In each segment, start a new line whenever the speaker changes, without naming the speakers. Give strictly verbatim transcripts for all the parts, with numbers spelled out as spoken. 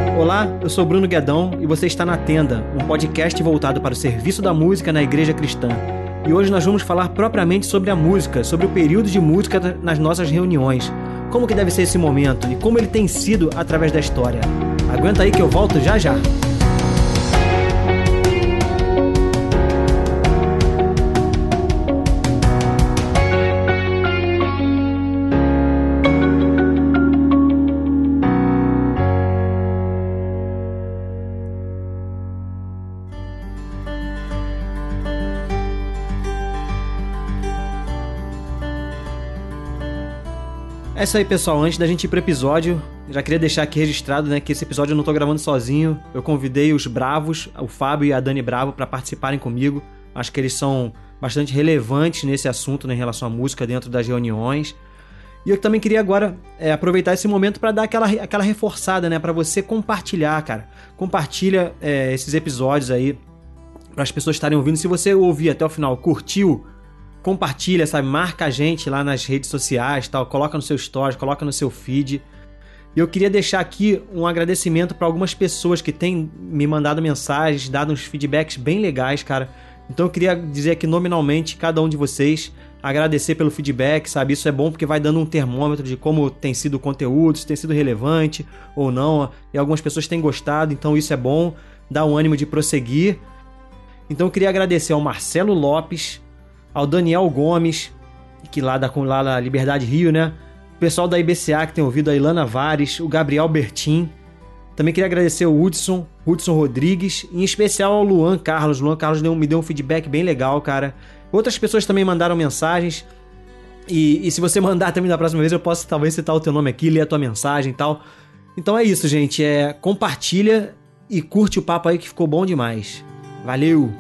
Olá, eu sou Bruno Guedão e você está na Tenda, um podcast voltado para o serviço da música na Igreja Cristã. E hoje nós vamos falar propriamente sobre a música, sobre o período de música nas nossas reuniões, como que deve ser esse momento e como ele tem sido através da história. Aguenta aí que eu volto já já. É isso aí, pessoal. Antes da gente ir pro episódio, já queria deixar aqui registrado, né, que esse episódio eu não tô gravando sozinho. Eu convidei os Bravos, o Fábio e a Dani Bravo, para participarem comigo. Acho que eles são bastante relevantes nesse assunto, né, em relação à música dentro das reuniões. E eu também queria agora é, aproveitar esse momento para dar aquela, aquela reforçada, né, para você compartilhar, cara. Compartilha é, esses episódios aí para as pessoas estarem ouvindo. Se você ouvir até o final, curtiu, compartilha, sabe? Marca a gente lá nas redes sociais, tal, coloca no seu stories, coloca no seu feed. E eu queria deixar aqui um agradecimento para algumas pessoas que têm me mandado mensagens, dado uns feedbacks bem legais, cara. Então eu queria dizer aqui nominalmente cada um de vocês, agradecer pelo feedback, sabe? Isso é bom porque vai dando um termômetro de como tem sido o conteúdo, se tem sido relevante ou não. E algumas pessoas têm gostado, então isso é bom, dá um ânimo de prosseguir. Então eu queria agradecer ao Marcelo Lopes, ao Daniel Gomes, que lá da, lá da Liberdade Rio, né? O pessoal da I B C A que tem ouvido, a Ilana Vares, o Gabriel Bertin. Também queria agradecer o Hudson, Hudson Rodrigues, em especial ao Luan Carlos. Luan Carlos deu, me deu um feedback bem legal, cara. Outras pessoas também mandaram mensagens. E, e se você mandar também da próxima vez, eu posso talvez citar o teu nome aqui, ler a tua mensagem e tal. Então é isso, gente. É, compartilha e curte o papo aí que ficou bom demais. Valeu!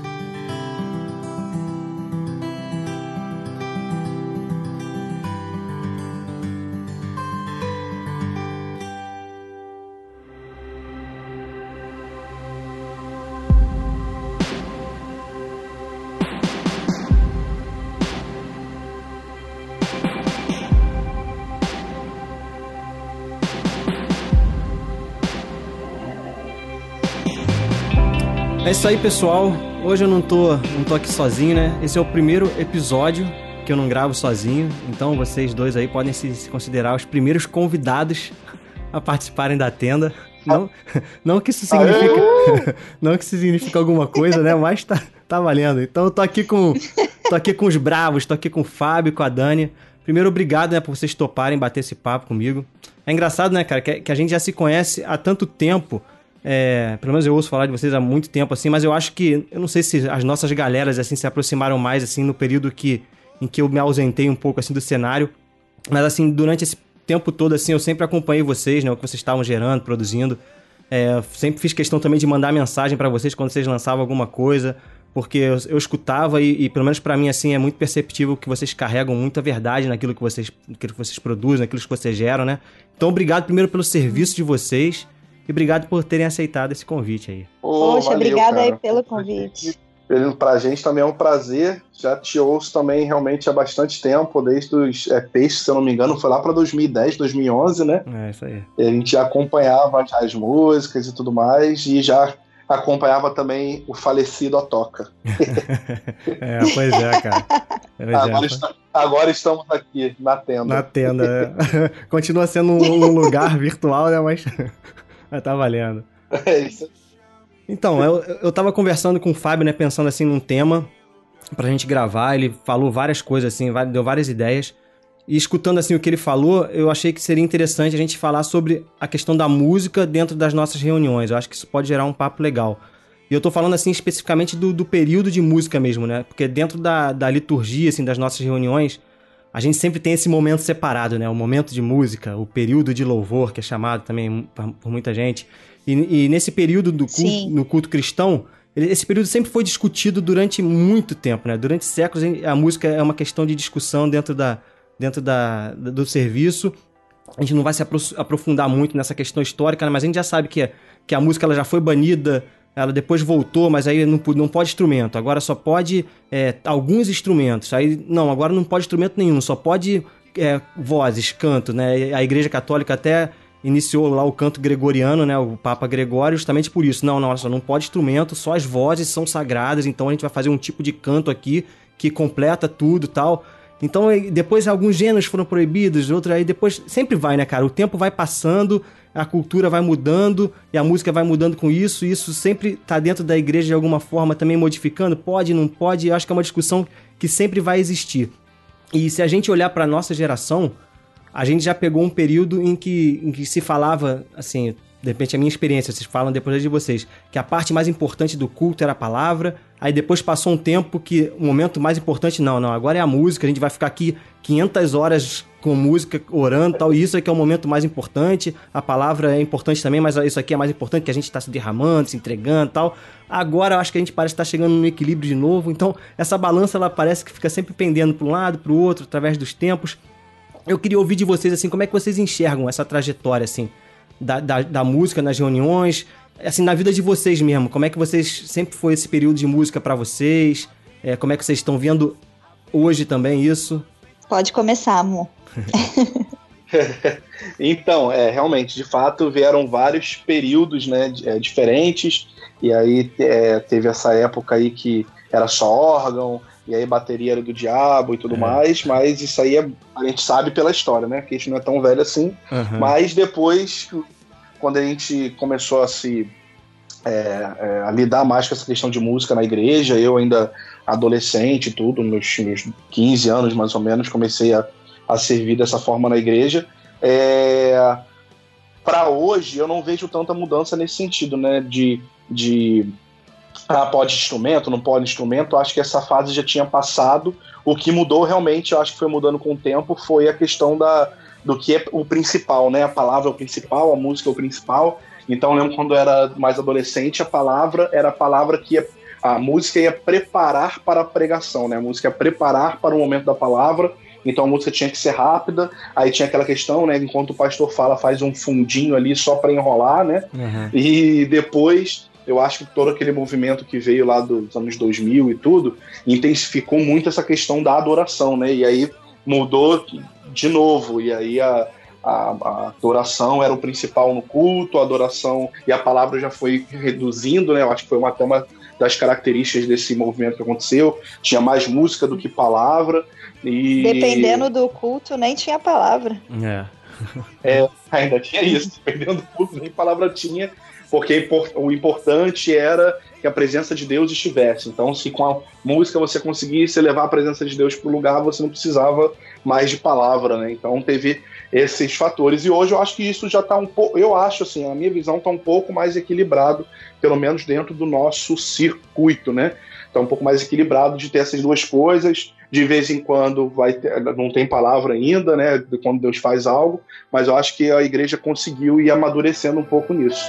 É isso aí, pessoal. Hoje eu não tô, não tô aqui sozinho, né? Esse é o primeiro episódio que eu não gravo sozinho. Então vocês dois aí podem se, se considerar os primeiros convidados a participarem da Tenda. Não, não que isso significa, não que isso significa alguma coisa, né? Mas tá, tá valendo. Então eu tô aqui com, tô aqui com os Bravos, tô aqui com o Fábio, com a Dani. Primeiro, obrigado, né, por vocês toparem bater esse papo comigo. É engraçado, né, cara, que, que a gente já se conhece há tanto tempo. É, pelo menos eu ouço falar de vocês há muito tempo, assim, mas eu acho que, eu não sei se as nossas galeras, assim, se aproximaram mais, assim, no período que, em que eu me ausentei um pouco, assim, do cenário, mas, assim, durante esse tempo todo, assim, eu sempre acompanhei vocês, né, o que vocês estavam gerando, produzindo, é, sempre fiz questão também de mandar mensagem pra vocês quando vocês lançavam alguma coisa, porque eu, eu escutava e, e, pelo menos pra mim, assim, é muito perceptível que vocês carregam muita verdade naquilo que vocês, naquilo que vocês produzem, naquilo que vocês geram, né, então obrigado primeiro pelo serviço de vocês. E obrigado por terem aceitado esse convite aí.
Oh, Poxa, valeu, obrigada cara. aí pelo convite. Pra gente também é um prazer. Já te ouço também realmente há bastante tempo, desde os é, Peixes, se eu não me engano, foi lá pra dois mil e dez, dois mil e onze, né?
É, isso aí.
E a gente já acompanhava as músicas e tudo mais, e já acompanhava também o falecido Otoca.
É, pois é, cara. É,
agora, está, agora estamos aqui, na tenda.
Na tenda, é. Continua sendo um, um lugar virtual, né, mas... tá valendo.
É isso.
Então, eu, eu tava conversando com o Fábio, né, pensando assim num tema pra gente gravar, ele falou várias coisas assim, deu várias ideias, e escutando assim o que ele falou, eu achei que seria interessante a gente falar sobre a questão da música dentro das nossas reuniões. Eu acho que isso pode gerar um papo legal. E eu tô falando assim especificamente do, do período de música mesmo, né, porque dentro da, da liturgia, assim, das nossas reuniões, a gente sempre tem esse momento separado, né? O momento de música, o período de louvor, que é chamado também por muita gente. E, e nesse período do culto, no culto cristão, esse período sempre foi discutido durante muito tempo, né? Durante séculos, a música é uma questão de discussão dentro, da, dentro da, do serviço. A gente não vai se aprofundar muito nessa questão histórica, né? Mas a gente já sabe que, que a música ela já foi banida, ela depois voltou, mas aí não, não pode instrumento, agora só pode é, alguns instrumentos, aí não, agora não pode instrumento nenhum, só pode é, vozes, canto, né? A Igreja Católica até iniciou lá o canto gregoriano, né, o Papa Gregório, justamente por isso. Não, nossa, não pode instrumento, só as vozes são sagradas, então a gente vai fazer um tipo de canto aqui que completa tudo e tal. Então, depois alguns gêneros foram proibidos, outros aí depois... Sempre vai, né, cara? O tempo vai passando, a cultura vai mudando e a música vai mudando com isso, e isso sempre tá dentro da igreja de alguma forma também modificando, pode, não pode, eu acho que é uma discussão que sempre vai existir. E se a gente olhar pra nossa geração, a gente já pegou um período em que, em que se falava, assim, de repente a minha experiência, vocês falam depois de vocês, que a parte mais importante do culto era a palavra, aí depois passou um tempo que o momento mais importante, não, não, agora é a música, a gente vai ficar aqui quinhentas horas com música, orando e tal, e isso é que é o momento mais importante, a palavra é importante também, mas isso aqui é mais importante, que a gente está se derramando, se entregando e tal. Agora eu acho que a gente parece estar chegando no equilíbrio de novo, então essa balança ela parece que fica sempre pendendo para um lado, para o outro, através dos tempos. Eu queria ouvir de vocês, assim, como é que vocês enxergam essa trajetória, assim, da, da, da música nas reuniões, assim, na vida de vocês mesmo, como é que vocês, sempre foi esse período de música para vocês, é, como é que vocês estão vendo hoje também isso?
Pode começar, amor.
Então, é, realmente, de fato, vieram vários períodos, né, é, diferentes, e aí é, teve essa época aí que era só órgão, e aí bateria era do diabo e tudo é. mais, mas isso aí é, a gente sabe pela história, né, que a gente não é tão velho assim, uhum. Mas depois, quando a gente começou a se é, é, a lidar mais com essa questão de música na igreja, eu ainda adolescente e tudo, nos meus quinze anos mais ou menos, comecei a, a servir dessa forma na igreja. É, para hoje eu não vejo tanta mudança nesse sentido, né, de, de ah, pode instrumento, não pode instrumento. Eu acho que essa fase já tinha passado. O que mudou realmente, eu acho que foi mudando com o tempo, foi a questão da, do que é o principal, né? A palavra é o principal, a música é o principal. Então eu lembro quando eu era mais adolescente, a palavra era a palavra que ia, a música ia preparar para a pregação, né? A música ia preparar para o momento da palavra. Então a música tinha que ser rápida, aí tinha aquela questão, né? Enquanto o pastor fala, faz um fundinho ali só para enrolar, né? Uhum. E depois, eu acho que todo aquele movimento que veio lá dos anos dois mil e tudo, intensificou muito essa questão da adoração, né? E aí mudou de novo, e aí a, a, a adoração era o principal no culto, a adoração e a palavra já foi reduzindo, né? Eu acho que foi uma, até uma das características desse movimento que aconteceu, tinha mais música do que palavra. E...
dependendo do culto, nem tinha palavra.
É.
É, ainda tinha isso, dependendo do culto, nem palavra tinha, porque o importante era que a presença de Deus estivesse. Então, se com a música você conseguisse levar a presença de Deus para o lugar, você não precisava mais de palavra, né? Então, teve esses fatores. E hoje eu acho que isso já está um pouco... Eu acho, assim, a minha visão está um pouco mais equilibrado, pelo menos dentro do nosso circuito, né? Está um pouco mais equilibrado de ter essas duas coisas. De vez em quando vai ter, não tem palavra ainda, né? Quando Deus faz algo. Mas eu acho que a igreja conseguiu ir amadurecendo um pouco nisso.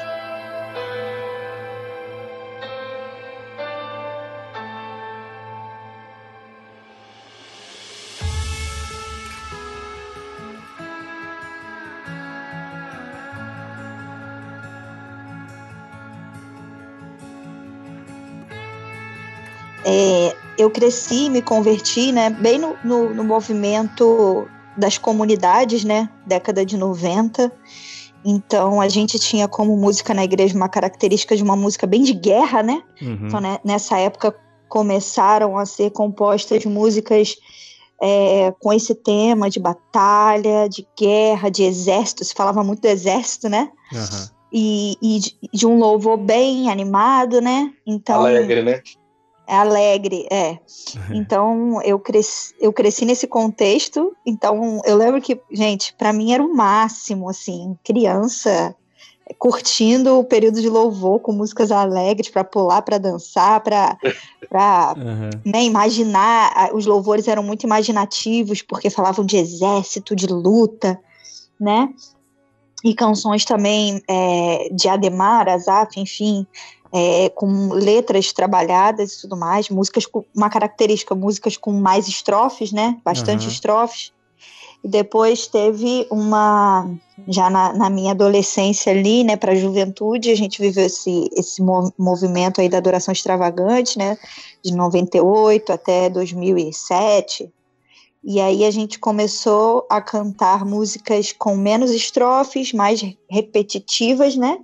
É, eu cresci, me converti, né, bem no, no, no movimento das comunidades, né, década de noventa. Então a gente tinha como música na igreja uma característica de uma música bem de guerra, né? Uhum. Então, né, nessa época começaram a ser compostas músicas é, com esse tema de batalha, de guerra, de exército. Se falava muito do exército, né? Uhum. E, e de, de um louvor bem animado, né? Então,
alegre, né?
É alegre, é. Então, eu cresci, eu cresci nesse contexto. Então, eu lembro que, gente, pra mim era o máximo, assim, criança curtindo o período de louvor com músicas alegres pra pular, pra dançar, pra, pra uhum. né, imaginar. Os louvores eram muito imaginativos, porque falavam de exército, de luta, né? E canções também é, de Ademar, Asaf, enfim... É, com letras trabalhadas e tudo mais, músicas com uma característica, músicas com mais estrofes, né? Bastante uhum. estrofes. E depois teve uma, já na, na minha adolescência ali, né, para a juventude, a gente viveu esse, esse movimento aí da adoração extravagante, né, de noventa e oito até dois mil e sete. E aí a gente começou a cantar músicas com menos estrofes, mais repetitivas, né?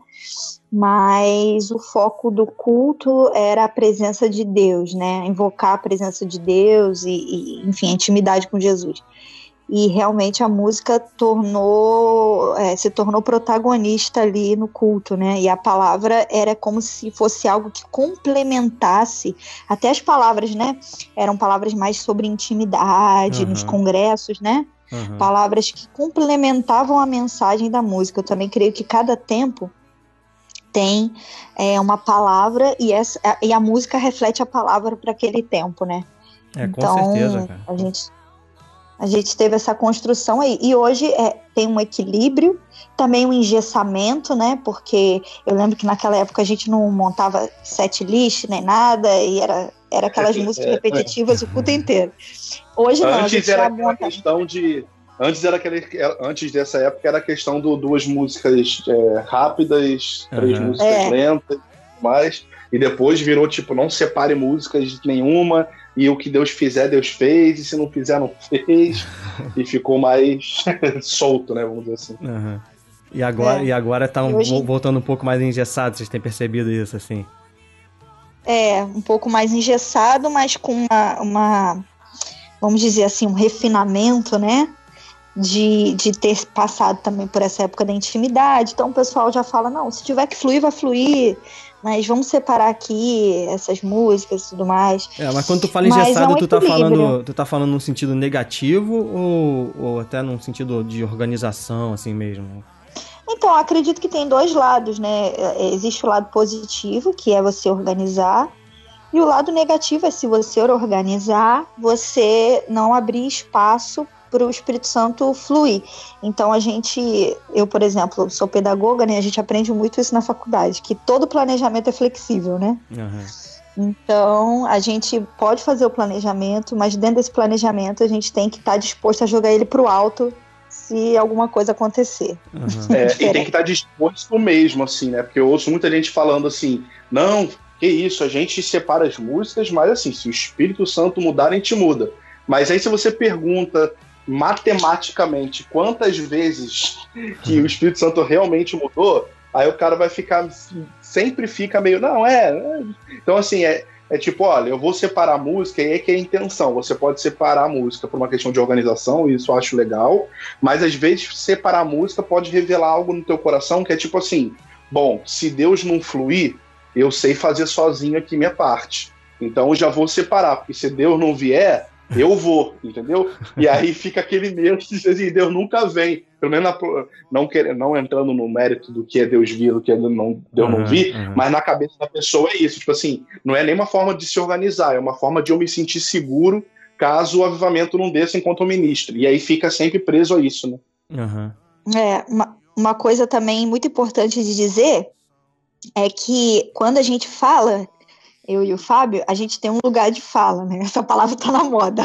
Mas o foco do culto era a presença de Deus, né? Invocar a presença de Deus e, e enfim, a intimidade com Jesus. E realmente a música tornou, é, se tornou protagonista ali no culto, né? E a palavra era como se fosse algo que complementasse, até as palavras, né? Eram palavras mais sobre intimidade, uhum. nos congressos, né? Uhum. Palavras que complementavam a mensagem da música. Eu também creio que cada tempo tem é, uma palavra e, essa, e a música reflete a palavra para aquele tempo, né?
É, com
então,
certeza, cara.
A gente... A gente teve essa construção aí. E hoje é, tem um equilíbrio, também um engessamento, né? Porque eu lembro que naquela época a gente não montava set list nem nada, e era, era aquelas músicas repetitivas o culto inteiro. Hoje não,
antes
a gente
era
já
aquela
monta...
questão de... Antes, era aquele, antes dessa época era a questão de duas músicas é, rápidas, três uhum. músicas é. lentas e mais. E depois virou tipo, não separe músicas nenhuma. E o que Deus fizer, Deus fez, e se não fizer, não fez, e ficou mais solto, né, vamos dizer assim.
Uhum. E agora, é. e agora tá um, hoje... voltando um pouco mais engessado, vocês têm percebido isso, assim?
É, um pouco mais engessado, mas com uma, uma vamos dizer assim, um refinamento, né, de, de ter passado também por essa época da intimidade. Então o pessoal já fala, não, se tiver que fluir, vai fluir, mas vamos separar aqui essas músicas e tudo mais.
É, mas quando tu fala engessado, é um tu, tá falando, tu tá falando num sentido negativo ou, ou até num sentido de organização, assim mesmo?
Então, acredito que tem dois lados, né? Existe o lado positivo, que é você organizar, e o lado negativo é se você organizar, você não abrir espaço para o Espírito Santo fluir. Então a gente, eu por exemplo, sou pedagoga, né? A gente aprende muito isso na faculdade, que todo planejamento é flexível, né? Uhum. Então a gente pode fazer o planejamento, mas dentro desse planejamento a gente tem que estar tá disposto a jogar ele pro alto se alguma coisa acontecer.
Uhum. É, e tem que estar tá disposto mesmo, assim, né? Porque eu ouço muita gente falando assim, não, que isso, a gente separa as músicas, mas assim, se o Espírito Santo mudar, a gente muda. Mas aí se você pergunta matematicamente quantas vezes que o Espírito Santo realmente mudou, aí o cara vai ficar, sempre fica meio, não, é, é. Então assim, é, é tipo, olha, eu vou separar a música, e aí que é a intenção, você pode separar a música por uma questão de organização, e isso eu acho legal, mas às vezes separar a música pode revelar algo no teu coração que é tipo assim, bom, se Deus não fluir, eu sei fazer sozinho aqui minha parte, então eu já vou separar, porque se Deus não vier, eu vou, entendeu? E aí fica aquele medo de dizer assim, Deus nunca vem. Pelo menos na, não, quer, não entrando no mérito do que é Deus vir, do que é não, Deus uhum, não vir, uhum. mas na cabeça da pessoa é isso. Tipo assim, não é nem uma forma de se organizar, é uma forma de eu me sentir seguro caso o avivamento não desça enquanto eu ministro. E aí fica sempre preso a isso, né?
Uhum.
É, uma, uma coisa também muito importante de dizer é que quando a gente fala... eu e o Fábio, a gente tem um lugar de fala, né? Essa palavra tá na moda.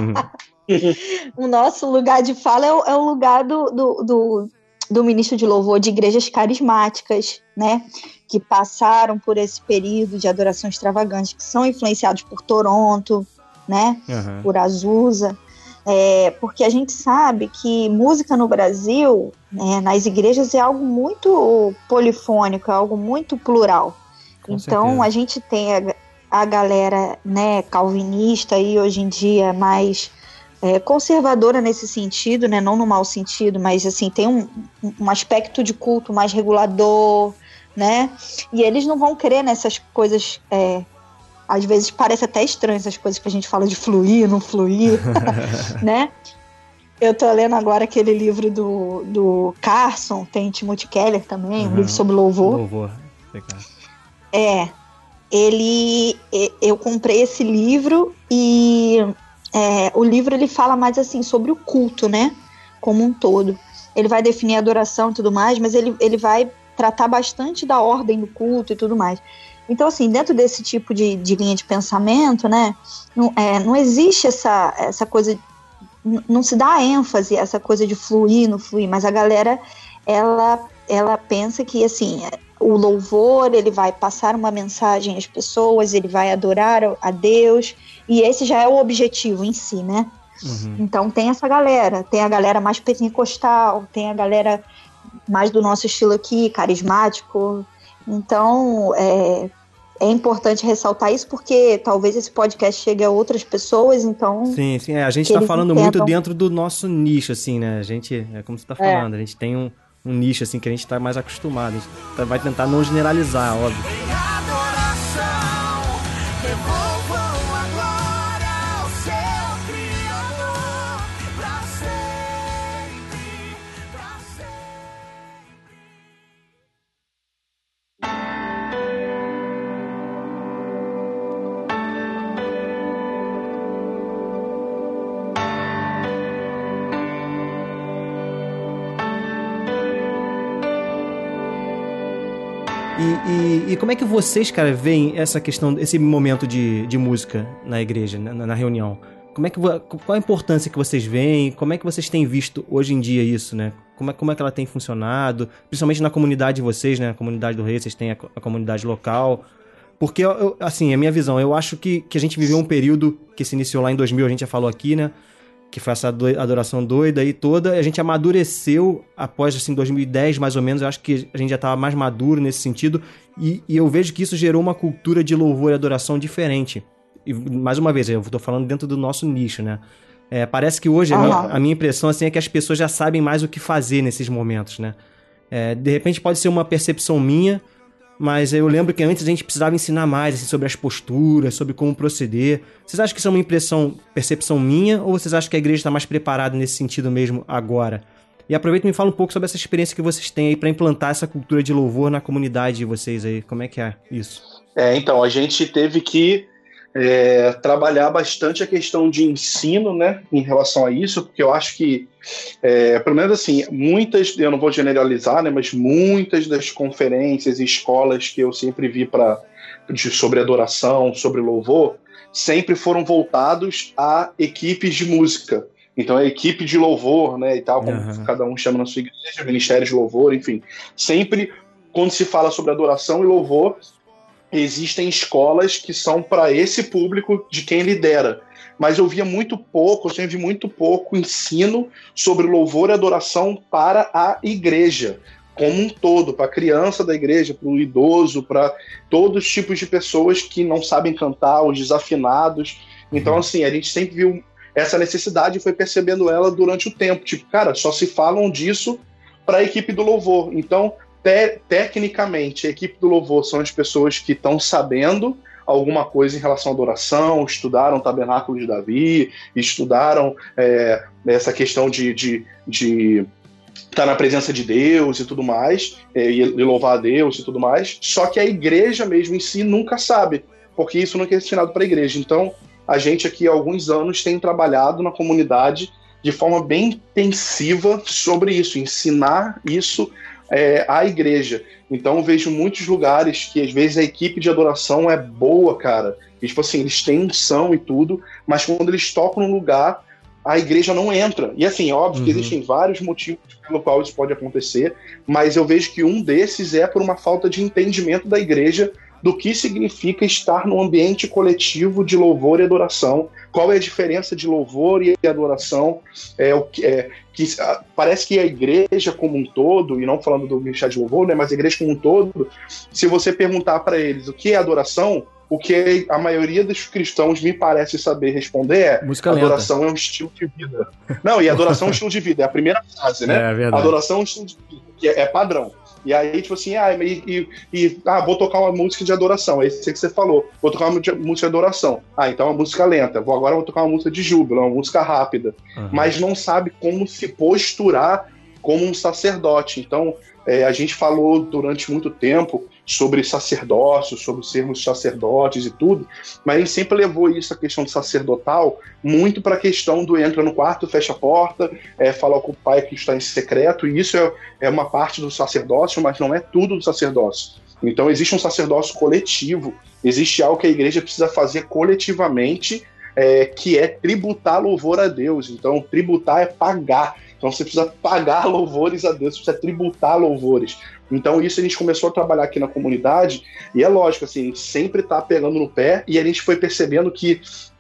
O nosso lugar de fala é o, é o lugar do, do, do, do ministro de louvor de igrejas carismáticas, né? Que passaram por esse período de adoração extravagante, que são influenciados por Toronto, né? Uhum. Por Azusa. É, porque a gente sabe que música no Brasil, né, nas igrejas, é algo muito polifônico, é algo muito plural. Com então certeza. A gente tem a, a galera, né, calvinista e hoje em dia mais é, conservadora nesse sentido, né, não no mau sentido, mas assim, tem um, um aspecto de culto mais regulador, né, e eles não vão crer nessas coisas, é, às vezes parece até estranho essas coisas que a gente fala de fluir, não fluir, né. Eu tô lendo agora aquele livro do, do Carson, tem Timothy Keller também, uhum. um livro sobre louvor.
Louvor, legal.
É, ele, eu comprei esse livro e é, o livro ele fala mais assim sobre o culto, né, como um todo. Ele vai definir a adoração e tudo mais, mas ele, ele vai tratar bastante da ordem do culto e tudo mais. Então, assim, dentro desse tipo de, de linha de pensamento, né, não, é, não existe essa, essa coisa, não, não se dá ênfase a essa coisa de fluir, não fluir, mas a galera, ela, ela pensa que, assim... o louvor, ele vai passar uma mensagem às pessoas, ele vai adorar a Deus, e esse já é o objetivo em si, né? Uhum. Então tem essa galera, tem a galera mais pentecostal, tem a galera mais do nosso estilo aqui, carismático. Então é, é importante ressaltar isso porque talvez esse podcast chegue a outras pessoas, então...
Sim, sim, é, a gente tá falando entendam. muito dentro do nosso nicho, assim, né? A gente, é como você tá falando, é. a gente tem um, um nicho, assim, que a gente tá mais acostumado. A gente vai tentar não generalizar, óbvio. E, e, e como é que vocês, cara, veem essa questão, esse momento de, de música na igreja, na, na reunião? Como é que, qual a importância que vocês veem? Como é que vocês têm visto hoje em dia isso, né? Como é, como é que ela tem funcionado? Principalmente na comunidade de vocês, né? A comunidade do Rei, vocês têm a, a comunidade local. Porque, eu, assim, a minha visão, eu acho que, que a gente viveu um período que se iniciou lá em dois mil, a gente já falou aqui, né? Que foi essa adoração doida aí toda, a gente amadureceu após, assim, dois mil e dez, mais ou menos, eu acho que a gente já estava mais maduro nesse sentido, e, e eu vejo que isso gerou uma cultura de louvor e adoração diferente. E, mais uma vez, eu estou falando dentro do nosso nicho, né? É, parece que hoje, uhum. a, minha, a minha impressão, assim, é que as pessoas já sabem mais o que fazer nesses momentos, né? É, de repente pode ser uma percepção minha, mas eu lembro que antes a gente precisava ensinar mais assim, sobre as posturas, sobre como proceder. Vocês acham que isso é uma impressão, percepção minha, ou vocês acham que a igreja está mais preparada nesse sentido mesmo agora? E aproveita e me fala um pouco sobre essa experiência que vocês têm aí para implantar essa cultura de louvor na comunidade de vocês aí. Como é que é isso?
É, então, a gente teve que é, trabalhar bastante a questão de ensino, né, em relação a isso, porque eu acho que, é, pelo menos assim, muitas, eu não vou generalizar, né, mas muitas das conferências e escolas que eu sempre vi pra, de, sobre adoração, sobre louvor, sempre foram voltados a equipes de música. Então, a equipe de louvor, né, e tal, como uhum. cada um chama na sua igreja, ministério de louvor, enfim. Sempre, quando se fala sobre adoração e louvor, existem escolas que são para esse público de quem lidera. Mas eu via muito pouco, eu sempre vi muito pouco ensino sobre louvor e adoração para a igreja, como um todo, para a criança da igreja, para o idoso, para todos os tipos de pessoas que não sabem cantar, os desafinados. Então, assim, a gente sempre viu essa necessidade e foi percebendo ela durante o tempo. Tipo, cara, só se falam disso para a equipe do louvor. Então, te- tecnicamente, a equipe do louvor são as pessoas que estão sabendo alguma coisa em relação à adoração, estudaram o Tabernáculo de Davi, estudaram é, essa questão de, de, de estar na presença de Deus e tudo mais, é, e louvar a Deus e tudo mais. Só que a igreja mesmo em si nunca sabe, porque isso nunca é destinado para a igreja. Então, a gente aqui há alguns anos tem trabalhado na comunidade de forma bem intensiva sobre isso, ensinar isso é, à igreja. Então eu vejo muitos lugares que às vezes a equipe de adoração é boa, cara, e, tipo assim, eles têm unção e tudo, mas quando eles tocam no lugar, a igreja não entra. E assim, óbvio uhum. que existem vários motivos pelo qual isso pode acontecer, mas eu vejo que um desses é por uma falta de entendimento da igreja do que significa estar num ambiente coletivo de louvor e adoração, qual é a diferença de louvor e adoração, é, o que, é, que, parece que a igreja como um todo, e não falando do ministério de louvor, né, mas a igreja como um todo, se você perguntar para eles o que é adoração, o que a maioria dos cristãos me parece saber responder é
música
adoração
lenta.
É um estilo de vida. Não, e adoração é um estilo de vida, é a primeira frase, né?
É, é verdade.
Adoração é um estilo de vida, que é, é padrão. E aí, tipo assim, ah, e, e, e ah, vou tocar uma música de adoração. É isso que você falou. Vou tocar uma música de adoração. Ah, então é uma música lenta. Vou, agora vou tocar uma música de júbilo, uma música rápida. Uhum. Mas não sabe como se posturar como um sacerdote. Então, é, a gente falou durante muito tempo sobre sacerdócio, sobre sermos sacerdotes e tudo, mas a gente sempre levou isso, a questão do sacerdotal, muito para a questão do entra no quarto, fecha a porta, é, fala com o pai que está em secreto, e isso é, é uma parte do sacerdócio, mas não é tudo do sacerdócio. Então existe um sacerdócio coletivo, existe algo que a igreja precisa fazer coletivamente, é, que é tributar louvor a Deus. Então tributar é pagar. Então você precisa pagar louvores a Deus, você precisa tributar louvores. Então isso a gente começou a trabalhar aqui na comunidade, e é lógico, assim, a gente sempre tá pegando no pé, e a gente foi percebendo que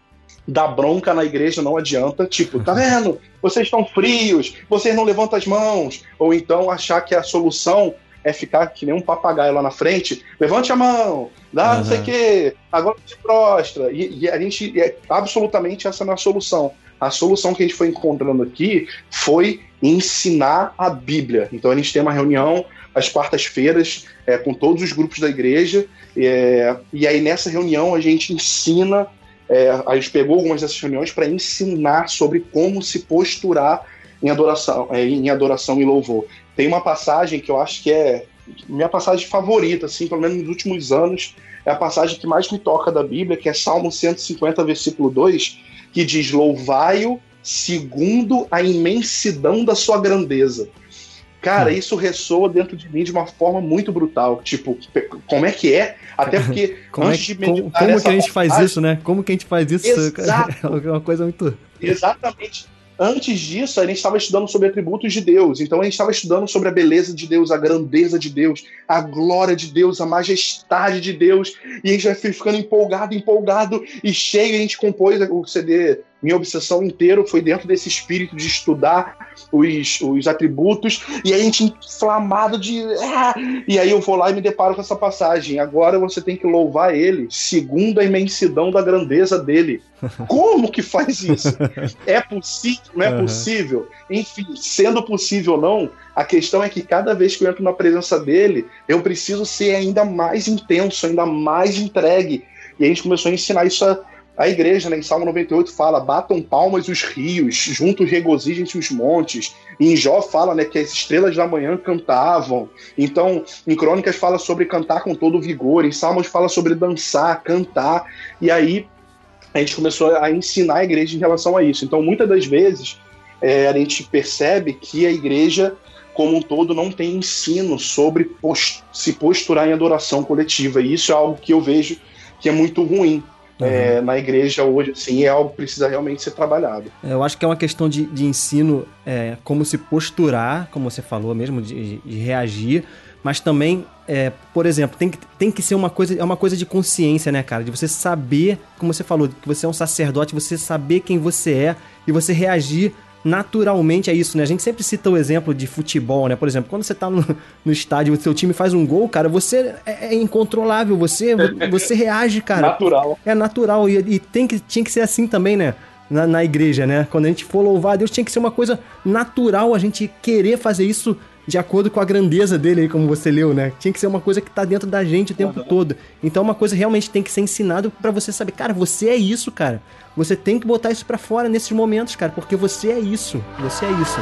dar bronca na igreja não adianta, tipo, tá vendo? Vocês estão frios, vocês não levantam as mãos, ou então achar que a solução é ficar que nem um papagaio lá na frente, levante a mão, dá uhum. não sei o quê, agora se prostra, e, e a gente, é, absolutamente essa não é a solução. A solução que a gente foi encontrando aqui foi ensinar a Bíblia. Então a gente tem uma reunião às quartas-feiras é, com todos os grupos da igreja, é, e aí nessa reunião a gente ensina, é, a gente pegou algumas dessas reuniões para ensinar sobre como se posturar em adoração, é, em adoração e louvor. Tem uma passagem que eu acho que é minha passagem favorita, assim, pelo menos nos últimos anos, é a passagem que mais me toca da Bíblia, que é Salmo cento e cinquenta, versículo dois, que diz: louvai-o segundo a imensidão da sua grandeza. Cara, hum. isso ressoa dentro de mim de uma forma muito brutal. Tipo, como é que é? Até porque
como
antes
é,
de meditar
Como, como que a gente
passagem,
faz isso, né? Como que a gente faz isso?
Exato.
É uma coisa muito...
Exatamente. Antes disso, a gente estava estudando sobre atributos de Deus. Então, a gente estava estudando sobre a beleza de Deus, a grandeza de Deus, a glória de Deus, a majestade de Deus. E a gente vai ficando empolgado, empolgado e cheio. A gente compôs o C D Minha Obsessão inteiro, foi dentro desse espírito de estudar os, os atributos. E aí a gente inflamado de... Ah! E aí eu vou lá e me deparo com essa passagem. Agora você tem que louvar ele segundo a imensidão da grandeza dele. Como que faz isso? É possível? Não é uhum. possível? Enfim, sendo possível ou não, a questão é que cada vez que eu entro na presença dele, eu preciso ser ainda mais intenso, ainda mais entregue. E a gente começou a ensinar isso a, a igreja, né? Em Salmo noventa e oito fala: batam palmas os rios, juntos regozijem-se os montes. E em Jó fala, né, que as estrelas da manhã cantavam. Então, em Crônicas fala sobre cantar com todo vigor. Em Salmos fala sobre dançar, cantar. E aí a gente começou a ensinar a igreja em relação a isso. Então, muitas das vezes, é, a gente percebe que a igreja, como um todo, não tem ensino sobre post- se posturar em adoração coletiva. E isso é algo que eu vejo que é muito ruim. Uhum. É, na igreja hoje, assim, é algo que precisa realmente ser trabalhado.
Eu acho que é uma questão de, de ensino, é, como se posturar, como você falou mesmo, de, de reagir, mas também, é, por exemplo, tem que, tem que ser uma coisa, é uma coisa de consciência, né, cara? De você saber, como você falou, que você é um sacerdote, você saber quem você é e você reagir naturalmente a isso, né? A gente sempre cita o exemplo de futebol, né? Por exemplo, quando você tá no, no estádio e o seu time faz um gol, cara, você é, é incontrolável, você, você reage, cara.
Natural.
É natural, e, e tem que, tinha que ser assim também, né? Na, na igreja, né? Quando a gente for louvar a Deus, tinha que ser uma coisa natural, a gente querer fazer isso de acordo com a grandeza dele aí, como você leu, né? Tinha que ser uma coisa que tá dentro da gente o tempo uhum. todo. Então uma coisa realmente tem que ser ensinado pra você saber, cara, você é isso, cara. Você tem que botar isso pra fora nesses momentos, cara, porque você é isso. Você é isso.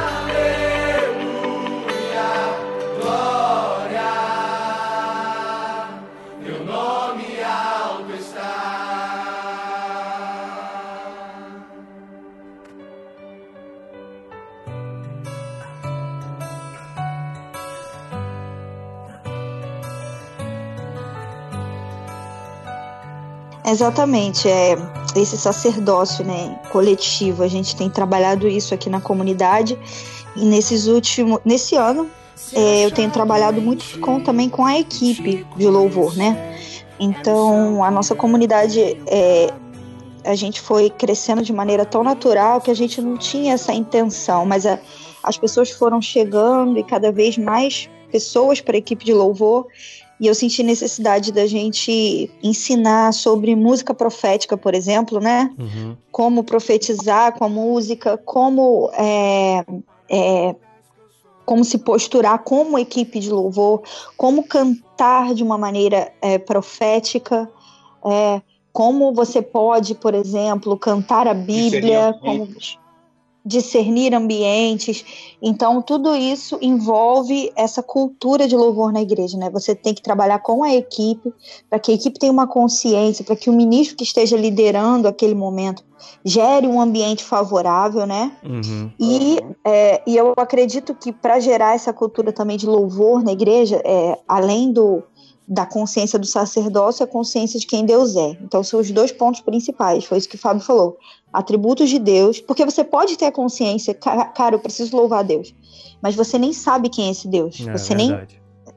Exatamente, é esse sacerdócio, né, coletivo. A gente tem trabalhado isso aqui na comunidade e nesses últimos, nesse ano é, eu tenho trabalhado muito com, também com a equipe de louvor, né? Então a nossa comunidade, é, a gente foi crescendo de maneira tão natural que a gente não tinha essa intenção, mas a, as pessoas foram chegando e cada vez mais pessoas para a equipe de louvor. E eu senti necessidade da gente ensinar sobre música profética, por exemplo, né? Uhum. Como profetizar com a música, como, é, é, como se posturar como equipe de louvor, como cantar de uma maneira é, profética, é, como você pode, por exemplo, cantar a Bíblia, como discernir ambientes. Então tudo isso envolve essa cultura de louvor na igreja, né? Você tem que trabalhar com a equipe, para que a equipe tenha uma consciência, para que o ministro que esteja liderando aquele momento gere um ambiente favorável, né? Uhum. E, é, e eu acredito que para gerar essa cultura também de louvor na igreja, é, além do da consciência do sacerdócio, a consciência de quem Deus é. Então são os dois pontos principais, foi isso que o Fábio falou. Atributos de Deus, porque você pode ter a consciência, cara, eu preciso louvar a Deus, mas você nem sabe quem é esse Deus,
é,
você nem,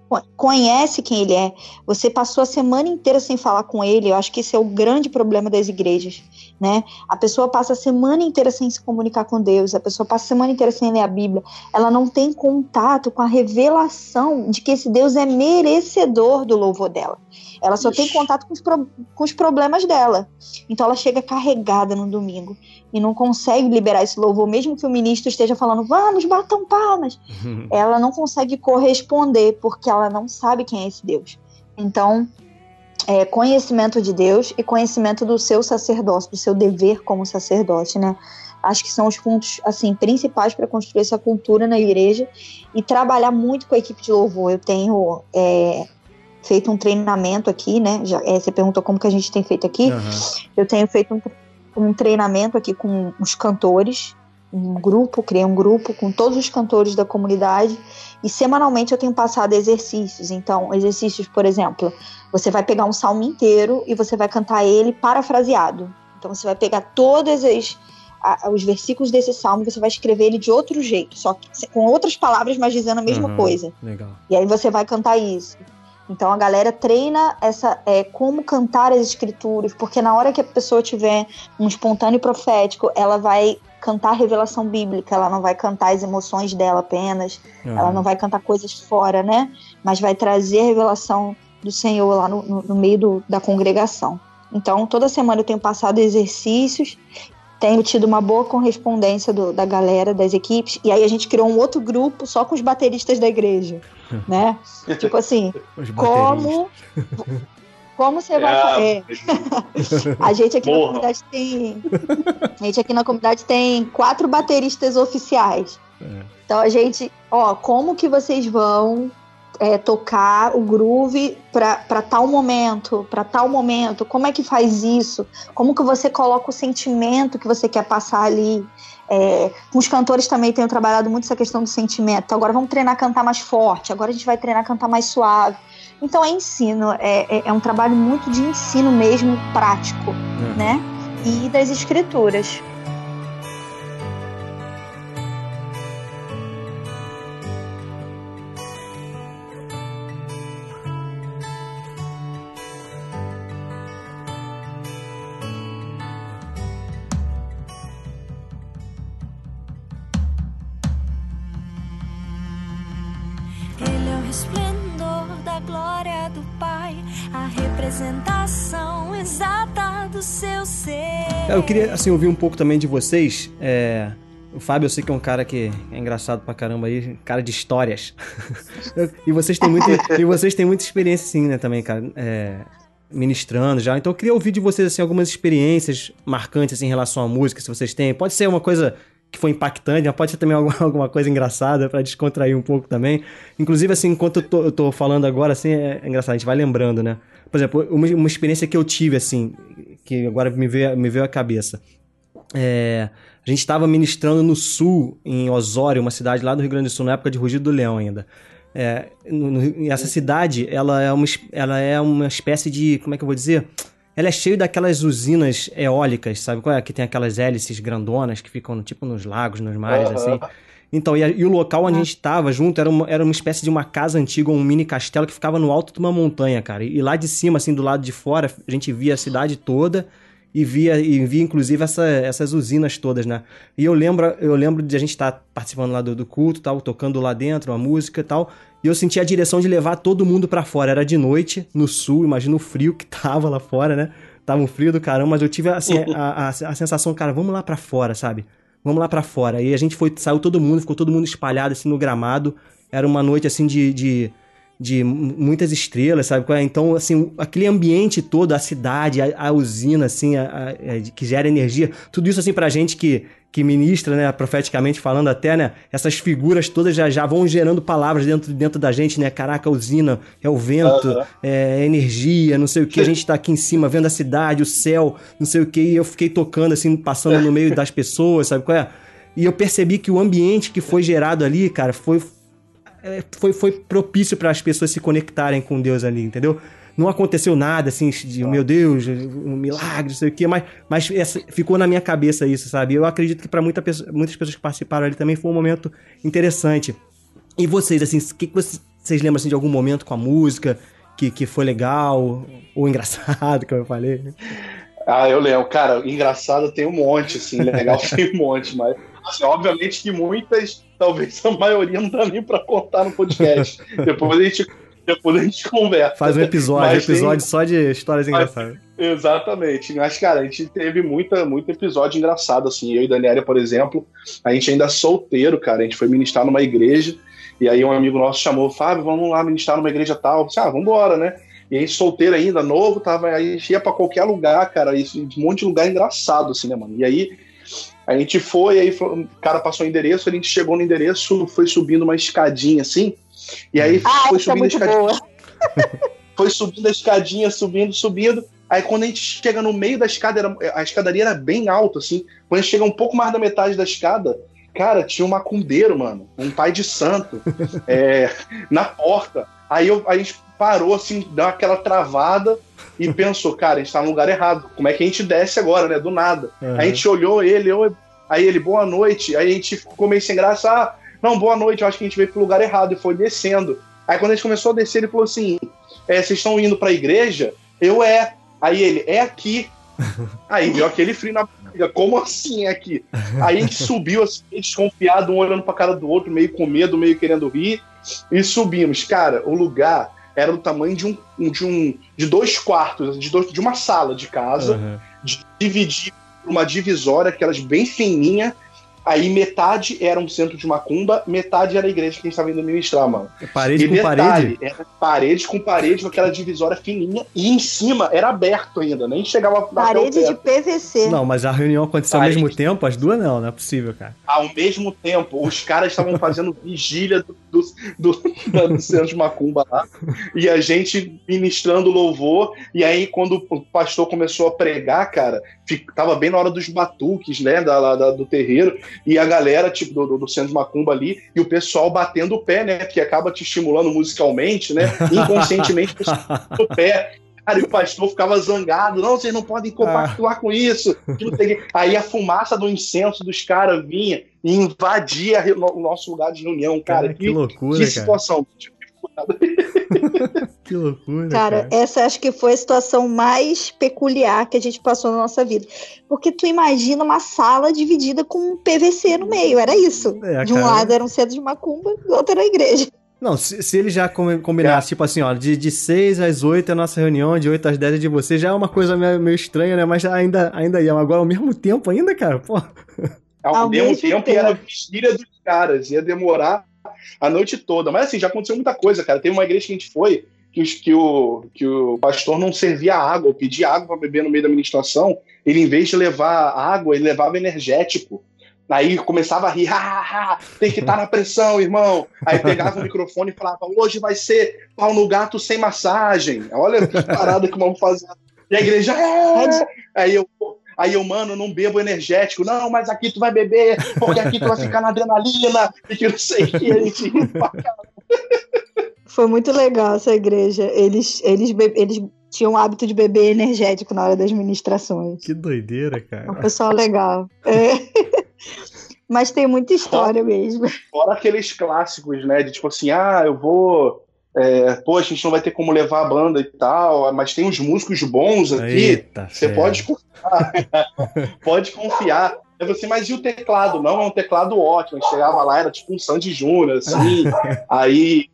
conhece quem ele é, você passou a semana inteira sem falar com ele. Eu acho que esse é o grande problema das igrejas, né? A pessoa passa a semana inteira sem se comunicar com Deus, a pessoa passa a semana inteira sem ler a Bíblia, ela não tem contato com a revelação de que esse Deus é merecedor do louvor dela. Ela só Ixi. tem contato com os, pro, com os problemas dela. Então ela chega carregada no domingo e não consegue liberar esse louvor, mesmo que o ministro esteja falando, vamos, batam palmas. Uhum. Ela não consegue corresponder, porque ela não sabe quem é esse Deus. Então, é, conhecimento de Deus e conhecimento do seu sacerdócio, do seu dever como sacerdote, né? Acho que são os pontos, assim, principais para construir essa cultura na igreja e trabalhar muito com a equipe de louvor. Eu tenho... É, feito um treinamento aqui, né? Já, é, você perguntou como que a gente tem feito aqui. Uhum. Eu tenho feito um, um treinamento aqui com os cantores, um grupo, criei um grupo com todos os cantores da comunidade e semanalmente eu tenho passado exercícios. Então, exercícios, por exemplo, você vai pegar um salmo inteiro e você vai cantar ele parafraseado. Então, você vai pegar todos as, a, os versículos desse salmo e você vai escrever ele de outro jeito, só que com outras palavras, mas dizendo a mesma uhum. coisa. Legal. E aí você vai cantar isso. Então a galera treina essa, é, como cantar as escrituras, porque na hora que a pessoa tiver um espontâneo profético, ela vai cantar a revelação bíblica, ela não vai cantar as emoções dela apenas, uhum. ela não vai cantar coisas fora, né? Mas vai trazer a revelação do Senhor lá no, no, no meio do, da congregação. Então toda semana eu tenho passado exercícios, tenho tido uma boa correspondência do, da galera, das equipes, e aí a gente criou um outro grupo só com os bateristas da igreja, né? Tipo assim, como, como você vai fazer? É. A gente aqui Morra. na comunidade tem, a gente aqui na comunidade tem quatro bateristas oficiais. É. Então a gente, ó, como que vocês vão É, tocar o groove para tal momento, para tal momento, como é que faz isso, como que você coloca o sentimento que você quer passar ali. É, com os cantores também tenho trabalhado muito essa questão do sentimento. Então, agora vamos treinar a cantar mais forte, agora a gente vai treinar a cantar mais suave. Então é ensino, é, é, é um trabalho muito de ensino mesmo, prático, é. né? E das escrituras.
Eu queria, assim, ouvir um pouco também de vocês. É, o Fábio, eu sei que é um cara que é engraçado pra caramba aí, cara de histórias. e, vocês têm muito, e vocês têm muita experiência, sim, né, também, cara, é, ministrando já. Então eu queria ouvir de vocês, assim, algumas experiências marcantes, assim, em relação à música, se vocês têm. Pode ser uma coisa que foi impactante, mas pode ser também alguma, alguma coisa engraçada pra descontrair um pouco também. Inclusive, assim, enquanto eu tô, eu tô falando agora, assim, é, é engraçado, a gente vai lembrando, né? Por exemplo, uma, uma experiência que eu tive, assim, que agora me veio, me veio à cabeça. É, a gente estava ministrando no sul, em Osório, uma cidade lá do Rio Grande do Sul, na época de Rugido do Leão ainda. É, no, no, essa cidade, ela é, uma, ela é uma espécie de, como é que eu vou dizer? Ela é cheia daquelas usinas eólicas, sabe qual é? Que tem aquelas hélices grandonas que ficam tipo nos lagos, nos mares, uhum. assim. Então, e, a, e o local onde uhum. a gente estava junto era uma, era uma espécie de uma casa antiga, um mini castelo que ficava no alto de uma montanha, cara. E, e lá de cima, assim, do lado de fora, a gente via a cidade toda e via, e via inclusive, essa, essas usinas todas, né? E eu lembro, eu lembro de a gente estar tá participando lá do, do culto, tal, tocando lá dentro, uma música e tal. E eu senti a direção de levar todo mundo pra fora. Era de noite, no sul, imagina o frio que tava lá fora, né? Tava um frio do caramba, mas eu tive, assim, a, a, a sensação, cara, vamos lá pra fora, sabe? Vamos lá pra fora. E a gente foi, saiu todo mundo, ficou todo mundo espalhado, assim, no gramado. Era uma noite, assim, de, de, de muitas estrelas, sabe? Então, assim, aquele ambiente todo, a cidade, a, a usina, assim, a, a, a, que gera energia, tudo isso, assim, pra gente que, que ministra, né, profeticamente falando até, né, essas figuras todas já, já vão gerando palavras dentro, dentro da gente, né, caraca, a usina, é o vento, uhum. é energia, não sei o que, a gente tá aqui em cima vendo a cidade, o céu, não sei o que, e eu fiquei tocando, assim, passando no meio das pessoas, sabe qual é? E eu percebi que o ambiente que foi gerado ali, cara, foi, foi, foi propício para as pessoas se conectarem com Deus ali, entendeu? Não aconteceu nada, assim, de, meu Deus, um milagre, não sei o quê, mas, mas essa, ficou na minha cabeça isso, sabe? Eu acredito que para muita, muitas pessoas que participaram ali também foi um momento interessante. E vocês, assim, o que, que vocês vocês lembram assim, de algum momento com a música que, que foi legal ou engraçado, como eu falei?
Ah, eu lembro. Cara, engraçado tem um monte, assim, legal tem um monte, mas assim, obviamente que muitas, talvez a maioria não dá nem pra contar no podcast. Depois a gente, depois a gente conversa.
Faz um episódio, um episódio
tem...
só de histórias
mas,
engraçadas.
Exatamente. Mas, cara, a gente teve muita, muito episódio engraçado, assim. Eu e Daniela, por exemplo, a gente ainda solteiro, cara, a gente foi ministrar numa igreja, e aí um amigo nosso chamou, Fábio, vamos lá ministrar numa igreja tal. Eu disse, ah, vambora, né? E a gente solteiro ainda, novo, tava, aí a gente ia pra qualquer lugar, cara, isso, um monte de lugar engraçado, assim, né, mano? E aí a gente foi, aí o cara passou o endereço, a gente chegou no endereço, foi subindo uma escadinha, assim, e aí
ah,
foi subindo
é
a escadinha. Foi subindo a escadinha, subindo, subindo. Aí quando a gente chega no meio da escada, era, a escadaria era bem alta, assim. Quando a gente chega um pouco mais da metade da escada, cara, tinha um macumbeiro, mano, um pai de santo, é, na porta. Aí eu, a gente parou, assim, deu aquela travada e pensou, cara, a gente tá no lugar errado. Como é que a gente desce agora, né? Do nada. Uhum. Aí a gente olhou ele, eu, aí ele, boa noite. Aí a gente ficou meio sem graça. Ah, não, boa noite, eu acho que a gente veio pro lugar errado. E foi descendo. Aí quando a gente começou a descer, ele falou assim, é, vocês estão indo pra igreja? Eu, é. Aí ele, é aqui. Aí deu aquele frio na barriga, como assim é aqui? Aí a gente subiu, assim, desconfiado, um olhando pra cara do outro, meio com medo, meio querendo rir. E subimos. Cara, o lugar era do tamanho de um, de um de dois quartos, de, dois, de uma sala de casa, uhum. de, dividir por uma divisória, aquelas bem fininha. Aí metade era um centro de macumba, metade era a igreja que a gente estava indo ministrar, mano.
Parede
e
com
detalhe,
parede?
Era parede com parede, com aquela divisória fininha, e em cima era aberto ainda, nem chegava a
parede de P V C.
Não, mas a reunião aconteceu parede. Ao mesmo tempo? As duas não, não é possível, cara.
Ao mesmo tempo, os caras estavam fazendo vigília do, do, do, do centro de macumba lá, e a gente ministrando louvor, e aí quando o pastor começou a pregar, cara, tava bem na hora dos batuques, né, da, da, do terreiro, e a galera, tipo, do, do centro de macumba ali, e o pessoal batendo o pé, né, que acaba te estimulando musicalmente, né, inconscientemente o pé. Cara, e o pastor ficava zangado, não, vocês não podem compactuar ah. com isso. Aí a fumaça do incenso dos caras vinha e invadia o nosso lugar de reunião, cara.
cara que, que loucura,
que situação.
Cara. Que loucura,
cara, cara. Essa acho que foi a situação mais peculiar que a gente passou na nossa vida. Porque tu imagina uma sala dividida com um P V C no meio, era isso. É, de um cara. lado era um centro de macumba, do outro era a igreja.
Não, se, se ele já combinasse, é. tipo assim, ó, de, de seis às oito é a nossa reunião, de oito às dez é de você, já é uma coisa meio, meio estranha, né? Mas ainda, ainda ia. Agora, ao mesmo tempo ainda, cara, pô.
Ao, ao mesmo, mesmo tempo, tempo era a vigília dos caras, ia demorar a noite toda. Mas assim, já aconteceu muita coisa, cara. Teve uma igreja que a gente foi, que, os, que, o, que o pastor não servia água, eu pedia água pra beber no meio da ministração, ele, em vez de levar água, ele levava energético. Aí começava a rir, ha, ha, ha, tem que estar na pressão, irmão. Aí pegava o microfone e falava, hoje vai ser pau no gato sem massagem. Olha que parada que vamos fazer. E a igreja, é! Aí eu, aí eu, mano, não bebo energético. Não, mas aqui tu vai beber, porque aqui tu vai ficar na adrenalina. E que não sei o que, a gente riu pra caramba.
Foi muito legal essa igreja. Eles, eles, be- eles tinham o hábito de beber energético na hora das ministrações.
Que doideira, cara.
É um pessoal legal. É. Mas tem muita história
fora,
mesmo.
Fora aqueles clássicos, né? De tipo assim, ah, eu vou... É, pô, a gente não vai ter como levar a banda e tal, mas tem uns músicos bons aqui.
Eita,
você fé. pode confiar. Pode confiar. Aí você, mas e o teclado? Não, é um teclado ótimo. A gente chegava lá, era tipo um Sandy Júnior, assim. aí,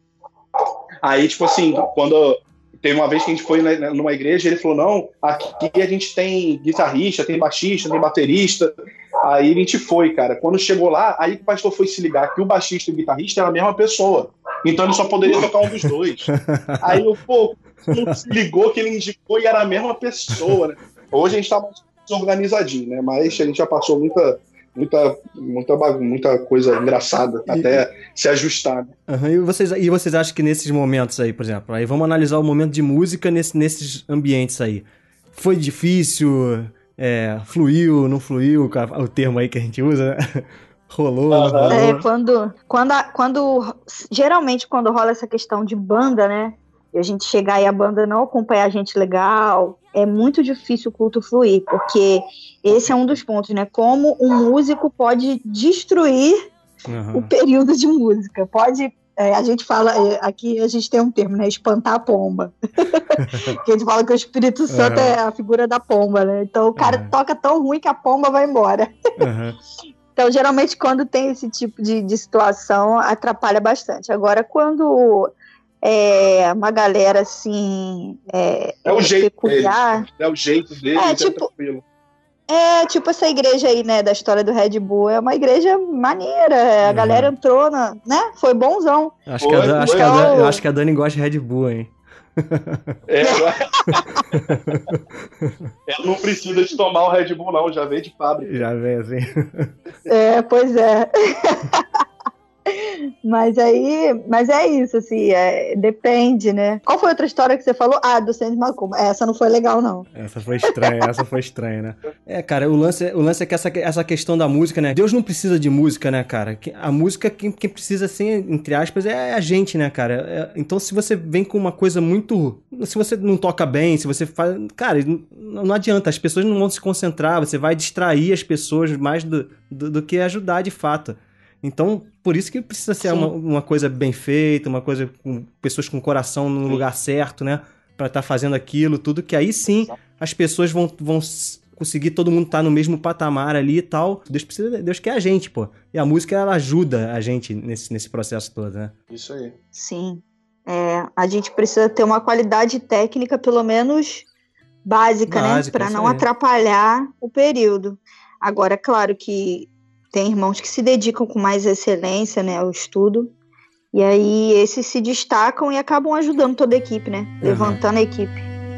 aí, tipo assim, quando... Teve uma vez que a gente foi numa igreja, ele falou, não, aqui a gente tem guitarrista, tem baixista, tem baterista. Aí a gente foi, cara. Quando chegou lá, aí o pastor foi se ligar que o baixista e o guitarrista eram a mesma pessoa. Então ele só poderia tocar um dos dois. Aí o pô, se ligou que ele indicou e era a mesma pessoa, né? Hoje a gente tá mais organizadinho, né? Mas a gente já passou muita... Muita, muita, muita coisa engraçada, e, até se ajustar. Né?
Uhum, e, vocês, e vocês acham que nesses momentos aí, por exemplo, aí vamos analisar o momento de música nesse, nesses ambientes aí. Foi difícil, é, fluiu, não fluiu, o termo aí que a gente usa, né? Rolou,
uhum.
rolou.
É, quando, quando, a, quando, geralmente quando rola essa questão de banda, né, e a gente chegar e a banda não acompanhar a gente legal, é muito difícil o culto fluir, porque esse é um dos pontos, né? Como um músico pode destruir uhum. o período de música. Pode, É, a gente fala, aqui a gente tem um termo, né? Espantar a pomba. Que a gente fala que o Espírito Santo uhum. é a figura da pomba, né? Então o cara uhum. toca tão ruim que a pomba vai embora. Uhum. Então, geralmente, quando tem esse tipo de, de situação, atrapalha bastante. Agora, quando é uma galera assim. É,
é o jeito
peculiar.
Dele, é o jeito dele,
é, tipo, tranquilo. É, tipo essa igreja aí, né, da história do Red Bull, é uma igreja maneira, a uhum. galera entrou, na, né, foi bonzão.
Acho que, a, Dan, acho, que a Dan, eu acho que a Dani gosta de Red Bull, hein.
É, ela não precisa de tomar o Red Bull, não, já veio de fábrica.
Já veio, assim.
É, pois é. Mas aí, mas é isso, assim, é, depende, né? Qual foi a outra história que você falou? Ah, do Sandy Macumba. Essa não foi legal, não.
Essa foi estranha, essa foi estranha, né? É, cara, o lance, o lance é que essa, essa questão da música, né? Deus não precisa de música, né, cara? A música, quem, quem precisa, assim, entre aspas, é a gente, né, cara? É, então, se você vem com uma coisa muito... Se você não toca bem, se você faz... Cara, não, não adianta, as pessoas não vão se concentrar, você vai distrair as pessoas mais do, do, do que ajudar de fato. Então, por isso que precisa ser uma, uma coisa bem feita, uma coisa com pessoas com coração no sim. lugar certo, né? Pra estar tá fazendo aquilo, tudo, que aí sim as pessoas vão, vão conseguir, todo mundo tá no mesmo patamar ali e tal. Deus precisa, Deus quer a gente, pô. E a música, ela ajuda a gente nesse, nesse processo todo, né?
Isso aí.
Sim. É, a gente precisa ter uma qualidade técnica, pelo menos básica, básica né? Pra não aí. atrapalhar o período. Agora, claro que tem irmãos que se dedicam com mais excelência, né, ao estudo, e aí esses se destacam e acabam ajudando toda a equipe, né, uhum. levantando a equipe.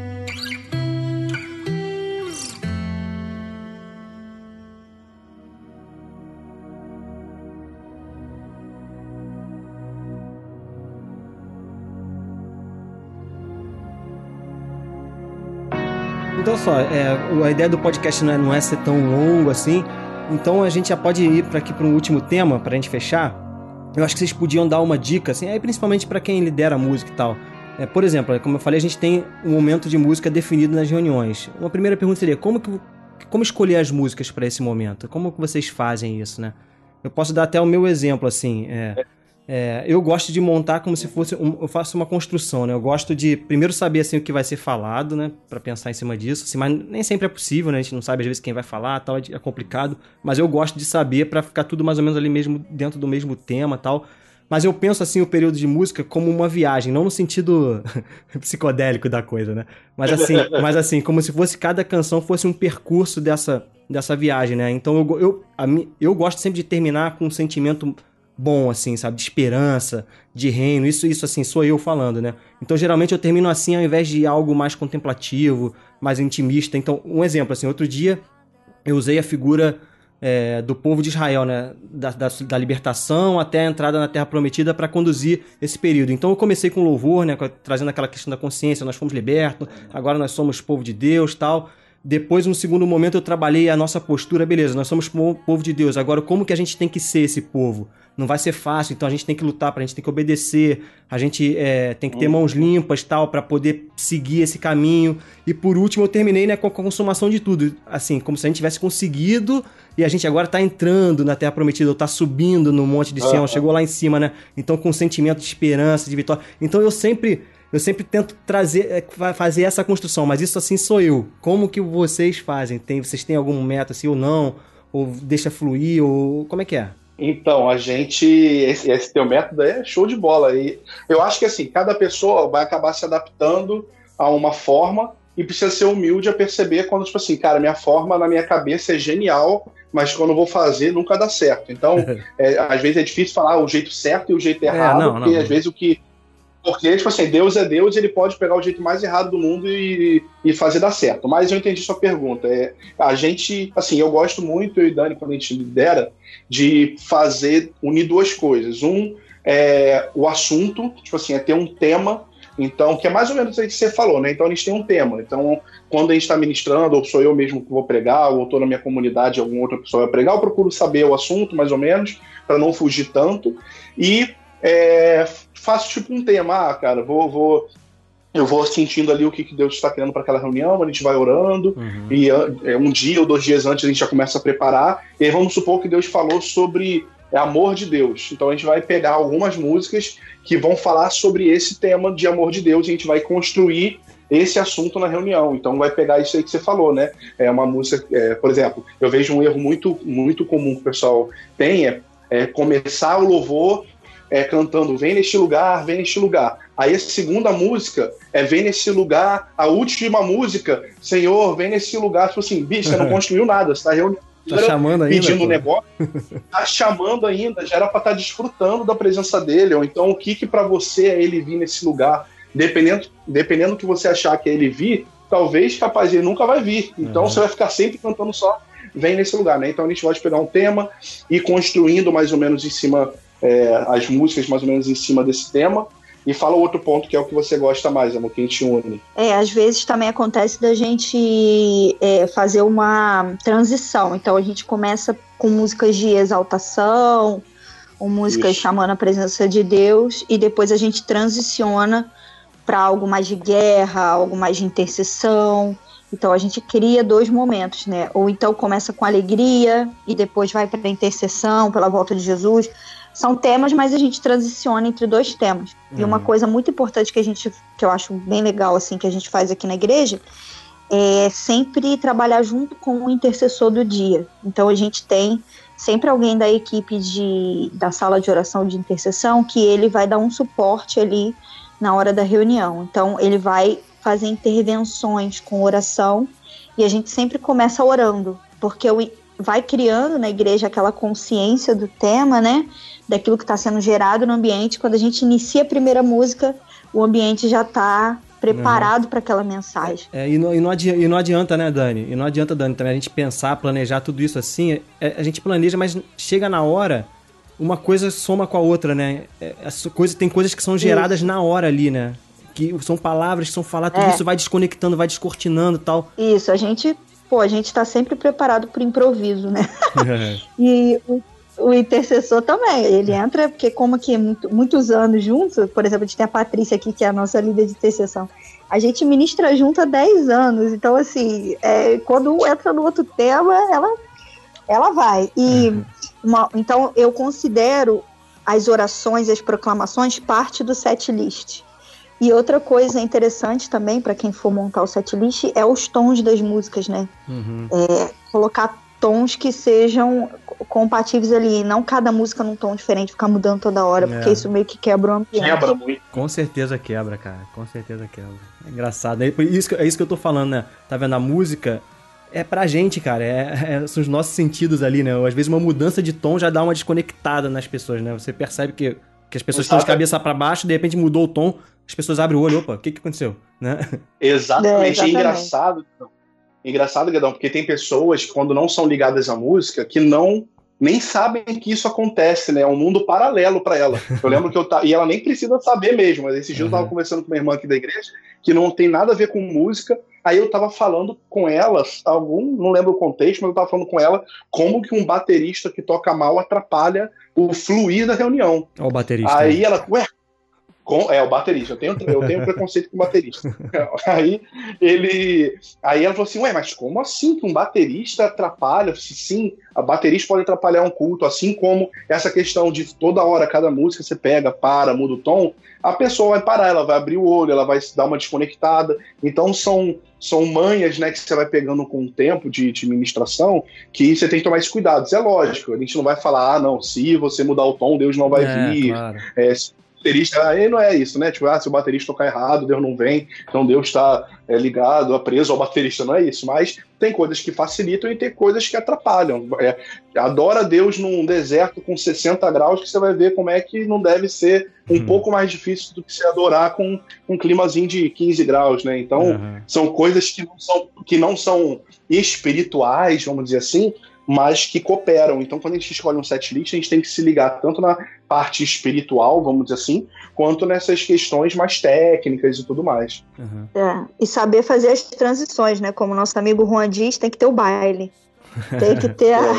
Então só, é, a ideia do podcast não é, não é ser tão longo assim. Então a gente já pode ir para aqui para um último tema, para a gente fechar. Eu acho que vocês podiam dar uma dica, assim, aí principalmente para quem lidera a música e tal. É, por exemplo, como eu falei, a gente tem um momento de música definido nas reuniões. Uma primeira pergunta seria, como, que, como escolher as músicas para esse momento? Como que vocês fazem isso, né? Eu posso dar até o meu exemplo, assim, é... É, eu gosto de montar como se fosse... Um, eu faço uma construção, né? Eu gosto de primeiro saber, assim, o que vai ser falado, né? Pra pensar em cima disso. Assim, mas nem sempre é possível, né? A gente não sabe, às vezes, quem vai falar, tal, é complicado. Mas eu gosto de saber pra ficar tudo mais ou menos ali mesmo, dentro do mesmo tema, tal. Mas eu penso, assim, o período de música como uma viagem. Não no sentido psicodélico da coisa, né? Mas assim, mas assim, como se fosse cada canção fosse um percurso dessa, dessa viagem, né? Então, eu, eu, a mim, eu gosto sempre de terminar com um sentimento... bom, assim, sabe, de esperança, de reino, isso, isso, assim, sou eu falando, né? Então, geralmente, eu termino assim, ao invés de algo mais contemplativo, mais intimista. Então, um exemplo, assim, outro dia, eu usei a figura é, do povo de Israel, né? Da, da, da libertação até a entrada na Terra Prometida para conduzir esse período. Então, eu comecei com louvor, né? Trazendo aquela questão da consciência, nós fomos libertos, agora nós somos povo de Deus, tal... Depois, no segundo momento, eu trabalhei a nossa postura. Beleza, nós somos povo de Deus. Agora, como que a gente tem que ser esse povo? Não vai ser fácil, então a gente tem que lutar, pra gente tem que obedecer. A gente é, tem que ter mãos limpas, tal, para poder seguir esse caminho. E por último, eu terminei, né, com a consumação de tudo. Assim, como se a gente tivesse conseguido e a gente agora tá entrando na Terra Prometida, ou tá subindo no Monte de Sião, uhum. chegou lá em cima, né? Então, com um sentimento de esperança, de vitória. Então, eu sempre... Eu sempre tento trazer, fazer essa construção, mas isso assim sou eu. Como que vocês fazem? Tem, vocês têm algum método assim ou não? Ou deixa fluir? Ou como é que é?
Então, a gente... Esse, esse teu método é show de bola. E eu acho que assim, cada pessoa vai acabar se adaptando a uma forma e precisa ser humilde a perceber quando, tipo assim, cara, minha forma na minha cabeça é genial, mas quando eu vou fazer nunca dá certo. Então, é, às vezes é difícil falar o jeito certo e o jeito errado, é, não, porque não, às não. vezes o que... Porque, tipo assim, Deus é Deus, ele pode pegar o jeito mais errado do mundo e, e fazer dar certo. Mas eu entendi sua pergunta. É, a gente, assim, eu gosto muito, eu e Dani, quando a gente lidera, de fazer, unir duas coisas. Um, é o assunto, tipo assim, é ter um tema, então, que é mais ou menos isso que você falou, né? Então, a gente tem um tema. Então, quando a gente está ministrando, ou sou eu mesmo que vou pregar, ou estou na minha comunidade, alguma outra pessoa vai pregar, eu procuro saber o assunto, mais ou menos, para não fugir tanto. E... É, faço tipo um tema, ah, cara, vou, vou, eu vou sentindo ali o que, que Deus está querendo para aquela reunião, a gente vai orando, uhum. e é, um dia ou dois dias antes a gente já começa a preparar, e aí vamos supor que Deus falou sobre é amor de Deus. Então a gente vai pegar algumas músicas que vão falar sobre esse tema de amor de Deus e a gente vai construir esse assunto na reunião. Então vai pegar isso aí que você falou, né? É uma música, é, por exemplo, eu vejo um erro muito, muito comum que o pessoal tem, é, é começar o louvor é, cantando vem neste lugar, vem neste lugar. Aí a segunda música é vem nesse lugar, a última música, Senhor, vem nesse lugar. Tipo assim, bicho, você não construiu nada, você tá reunindo.
Tá chamando ainda,
pedindo um negócio, tá chamando ainda, já era para estar tá desfrutando da presença dele, ou então o que que para você é ele vir nesse lugar, dependendo, dependendo do que você achar que é ele vir, talvez capaz ele nunca vai vir, então uhum. você vai ficar sempre cantando só vem nesse lugar, né? Então a gente vai pegar um tema e construindo mais ou menos em cima, é, as músicas mais ou menos em cima desse tema. E fala outro ponto que é o que você gosta mais, amor, que a gente une.
É, às vezes também acontece da gente é, fazer uma transição. Então a gente começa com músicas de exaltação, ou músicas Isso. chamando a presença de Deus, e depois a gente transiciona para algo mais de guerra, algo mais de intercessão. Então a gente cria dois momentos, né? Ou então começa com alegria e depois vai para a intercessão, pela volta de Jesus. São temas, mas a gente transiciona entre dois temas. Uhum. E uma coisa muito importante que a gente, que eu acho bem legal, assim, que a gente faz aqui na igreja, é sempre trabalhar junto com o intercessor do dia. Então a gente tem sempre alguém da equipe de, da sala de oração de intercessão que ele vai dar um suporte ali na hora da reunião. Então ele vai fazer intervenções com oração e a gente sempre começa orando, porque o vai criando na igreja aquela consciência do tema, né? Daquilo que está sendo gerado no ambiente. Quando a gente inicia a primeira música, o ambiente já está preparado uhum. para aquela mensagem.
É, e, não, e, não adianta, e não adianta, né, Dani? E não adianta, Dani, também a gente pensar, planejar tudo isso assim. É, a gente planeja, mas chega na hora, uma coisa soma com a outra, né? É, coisa, tem coisas que são geradas isso. na hora ali, né? Que são palavras que são faladas, tudo é. isso vai desconectando, vai descortinando e tal.
Isso, a gente... Pô, a gente tá sempre preparado pro improviso, né? E o, o intercessor também, ele entra, porque como aqui é muito, muitos anos juntos, por exemplo, a gente tem a Patrícia aqui, que é a nossa líder de intercessão, a gente ministra junto há dez anos, então assim, é, quando entra no outro tema, ela, ela vai. E uhum. uma, então eu considero as orações e as proclamações parte do set list. E outra coisa interessante também, para quem for montar o setlist, é os tons das músicas, né? Uhum. É, colocar tons que sejam compatíveis ali, não cada música num tom diferente, ficar mudando toda hora, é. porque isso meio que quebra o ambiente.
Quebra muito.
Com certeza quebra, cara, com certeza quebra. É engraçado, é isso, é isso que eu tô falando, né? Tá vendo? A música é pra gente, cara, é, é, são os nossos sentidos ali, né? Às vezes uma mudança de tom já dá uma desconectada nas pessoas, né? Você percebe que, que as pessoas estão de cabeça pra baixo, de repente mudou o tom, as pessoas abrem o olho, opa, o que que aconteceu? Né?
Exatamente, é, exatamente. É engraçado, engraçado, Guedão, porque tem pessoas que quando não são ligadas à música, que não, nem sabem que isso acontece, né? É um mundo paralelo para ela. Eu lembro que eu tava, e ela nem precisa saber mesmo, mas esse dia uhum. eu tava conversando com uma irmã aqui da igreja, que não tem nada a ver com música, aí eu tava falando com ela, algum, não lembro o contexto, mas eu tava falando com ela como que um baterista que toca mal atrapalha o fluir da reunião.
Ó, o baterista.
Aí ela, ué, Com, é, o baterista, eu tenho, eu tenho preconceito com o baterista. Aí ele. Aí ela falou assim, ué, mas como assim que um baterista atrapalha? Sim, a baterista pode atrapalhar um culto, assim como essa questão de toda hora, cada música você pega, para, muda o tom, a pessoa vai parar, ela vai abrir o olho, ela vai dar uma desconectada. Então são, são manhas, né, que você vai pegando com o tempo de, de ministração, que você tem que tomar esses cuidados. É lógico, a gente não vai falar, ah, não, se você mudar o tom, Deus não vai é, vir. Claro. É, baterista, aí não é isso, né? Tipo, ah, se o baterista tocar errado, Deus não vem, então Deus está é, ligado, preso ao baterista, não é isso. Mas tem coisas que facilitam e tem coisas que atrapalham. É, adora Deus num deserto com sessenta graus, que você vai ver como é que não deve ser um uhum. pouco mais difícil do que se adorar com um climazinho de quinze graus, né? Então, uhum. são coisas que não são, que não são espirituais, vamos dizer assim, mas que cooperam. Então, quando a gente escolhe um setlist, a gente tem que se ligar tanto na parte espiritual, vamos dizer assim, quanto nessas questões mais técnicas e tudo mais.
Uhum. É, e saber fazer as transições, né? Como o nosso amigo Juan diz, tem que ter o baile. Tem que ter a,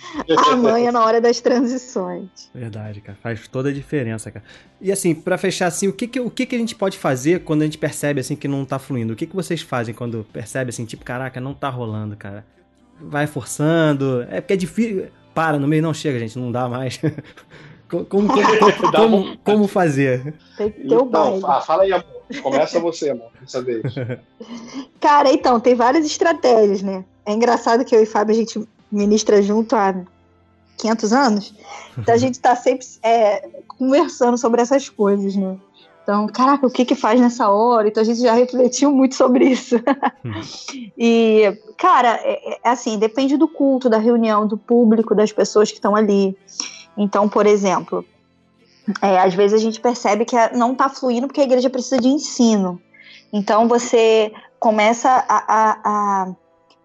a manha na hora das transições.
Verdade, cara. Faz toda a diferença, cara. E assim, pra fechar assim, o que que, o que que a gente pode fazer quando a gente percebe assim que não tá fluindo? O que que vocês fazem quando percebe assim, tipo, caraca, não tá rolando, cara? Vai forçando, é porque é difícil, para no meio, não, chega, gente, não dá mais. Como, como, como, como, como fazer?
Tem que ter o
Então,
baile.
ah, fala aí, amor. Começa você, amor, dessa vez.
Cara, então, tem várias estratégias, né? É engraçado que eu e o Fábio, a gente ministra junto há quinhentos anos, então a gente tá sempre é, conversando sobre essas coisas, né? Então, caraca, o que que faz nessa hora? Então a gente já refletiu muito sobre isso. E, cara, é, é assim, depende do culto, da reunião, do público, das pessoas que estão ali. Então, por exemplo, é, às vezes a gente percebe que não está fluindo porque a igreja precisa de ensino. Então você começa a, a, a,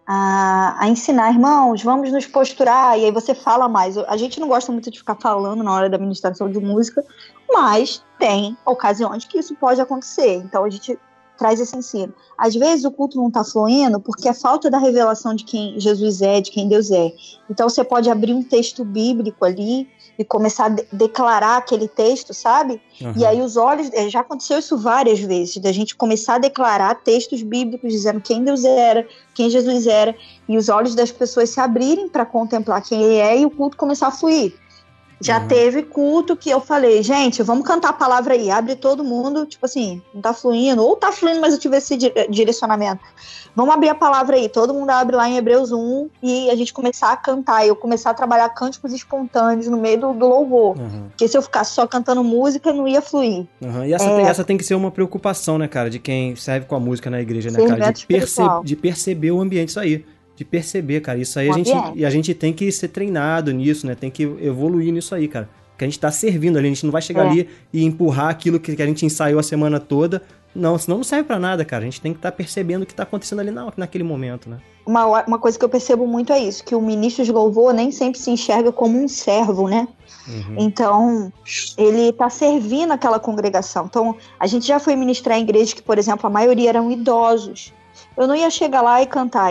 a, a ensinar, irmãos, vamos nos posturar, e aí você fala mais. A gente não gosta muito de ficar falando na hora da ministração de música, mas tem ocasiões que isso pode acontecer. Então a gente traz esse ensino. Às vezes o culto não está fluindo porque é falta da revelação de quem Jesus é, de quem Deus é. Então você pode abrir um texto bíblico ali e começar a de- declarar aquele texto, sabe?
Uhum.
E aí os olhos, já aconteceu isso várias vezes, da gente começar a declarar textos bíblicos dizendo quem Deus era, quem Jesus era, e os olhos das pessoas se abrirem para contemplar quem ele é e o culto começar a fluir. Já
Uhum.
teve culto que eu falei, gente, vamos cantar a palavra aí, abre todo mundo, tipo assim, não tá fluindo, ou tá fluindo, mas eu tive esse di- direcionamento. Vamos abrir a palavra aí, todo mundo abre lá em Hebreus um e a gente começar a cantar, eu começar a trabalhar cânticos espontâneos no meio do, do louvor.
Uhum.
Porque se eu ficasse só cantando música, não ia fluir.
Uhum. E essa,
É.
tem, essa tem que ser uma preocupação, né, cara, de quem serve com a música na igreja, né, cara,
Servimento
de, perce-
espiritual.
de perceber o ambiente, isso aí. De perceber, cara, isso aí
O
a gente,
ambiente.
e a gente tem que ser treinado nisso, né, tem que evoluir nisso aí, cara. Porque a gente tá servindo ali, a gente não vai chegar
É.
ali e empurrar aquilo que, que a gente ensaiou a semana toda. Não, senão não serve pra nada, cara. A gente tem que estar percebendo o que tá acontecendo ali na, naquele momento, né?
Uma, uma coisa que eu percebo muito é isso, que o ministro de louvor nem sempre se enxerga como um servo, né?
Uhum.
Então, ele está servindo aquela congregação. Então, a gente já foi ministrar em igrejas que, por exemplo, a maioria eram idosos. Eu não ia chegar lá e cantar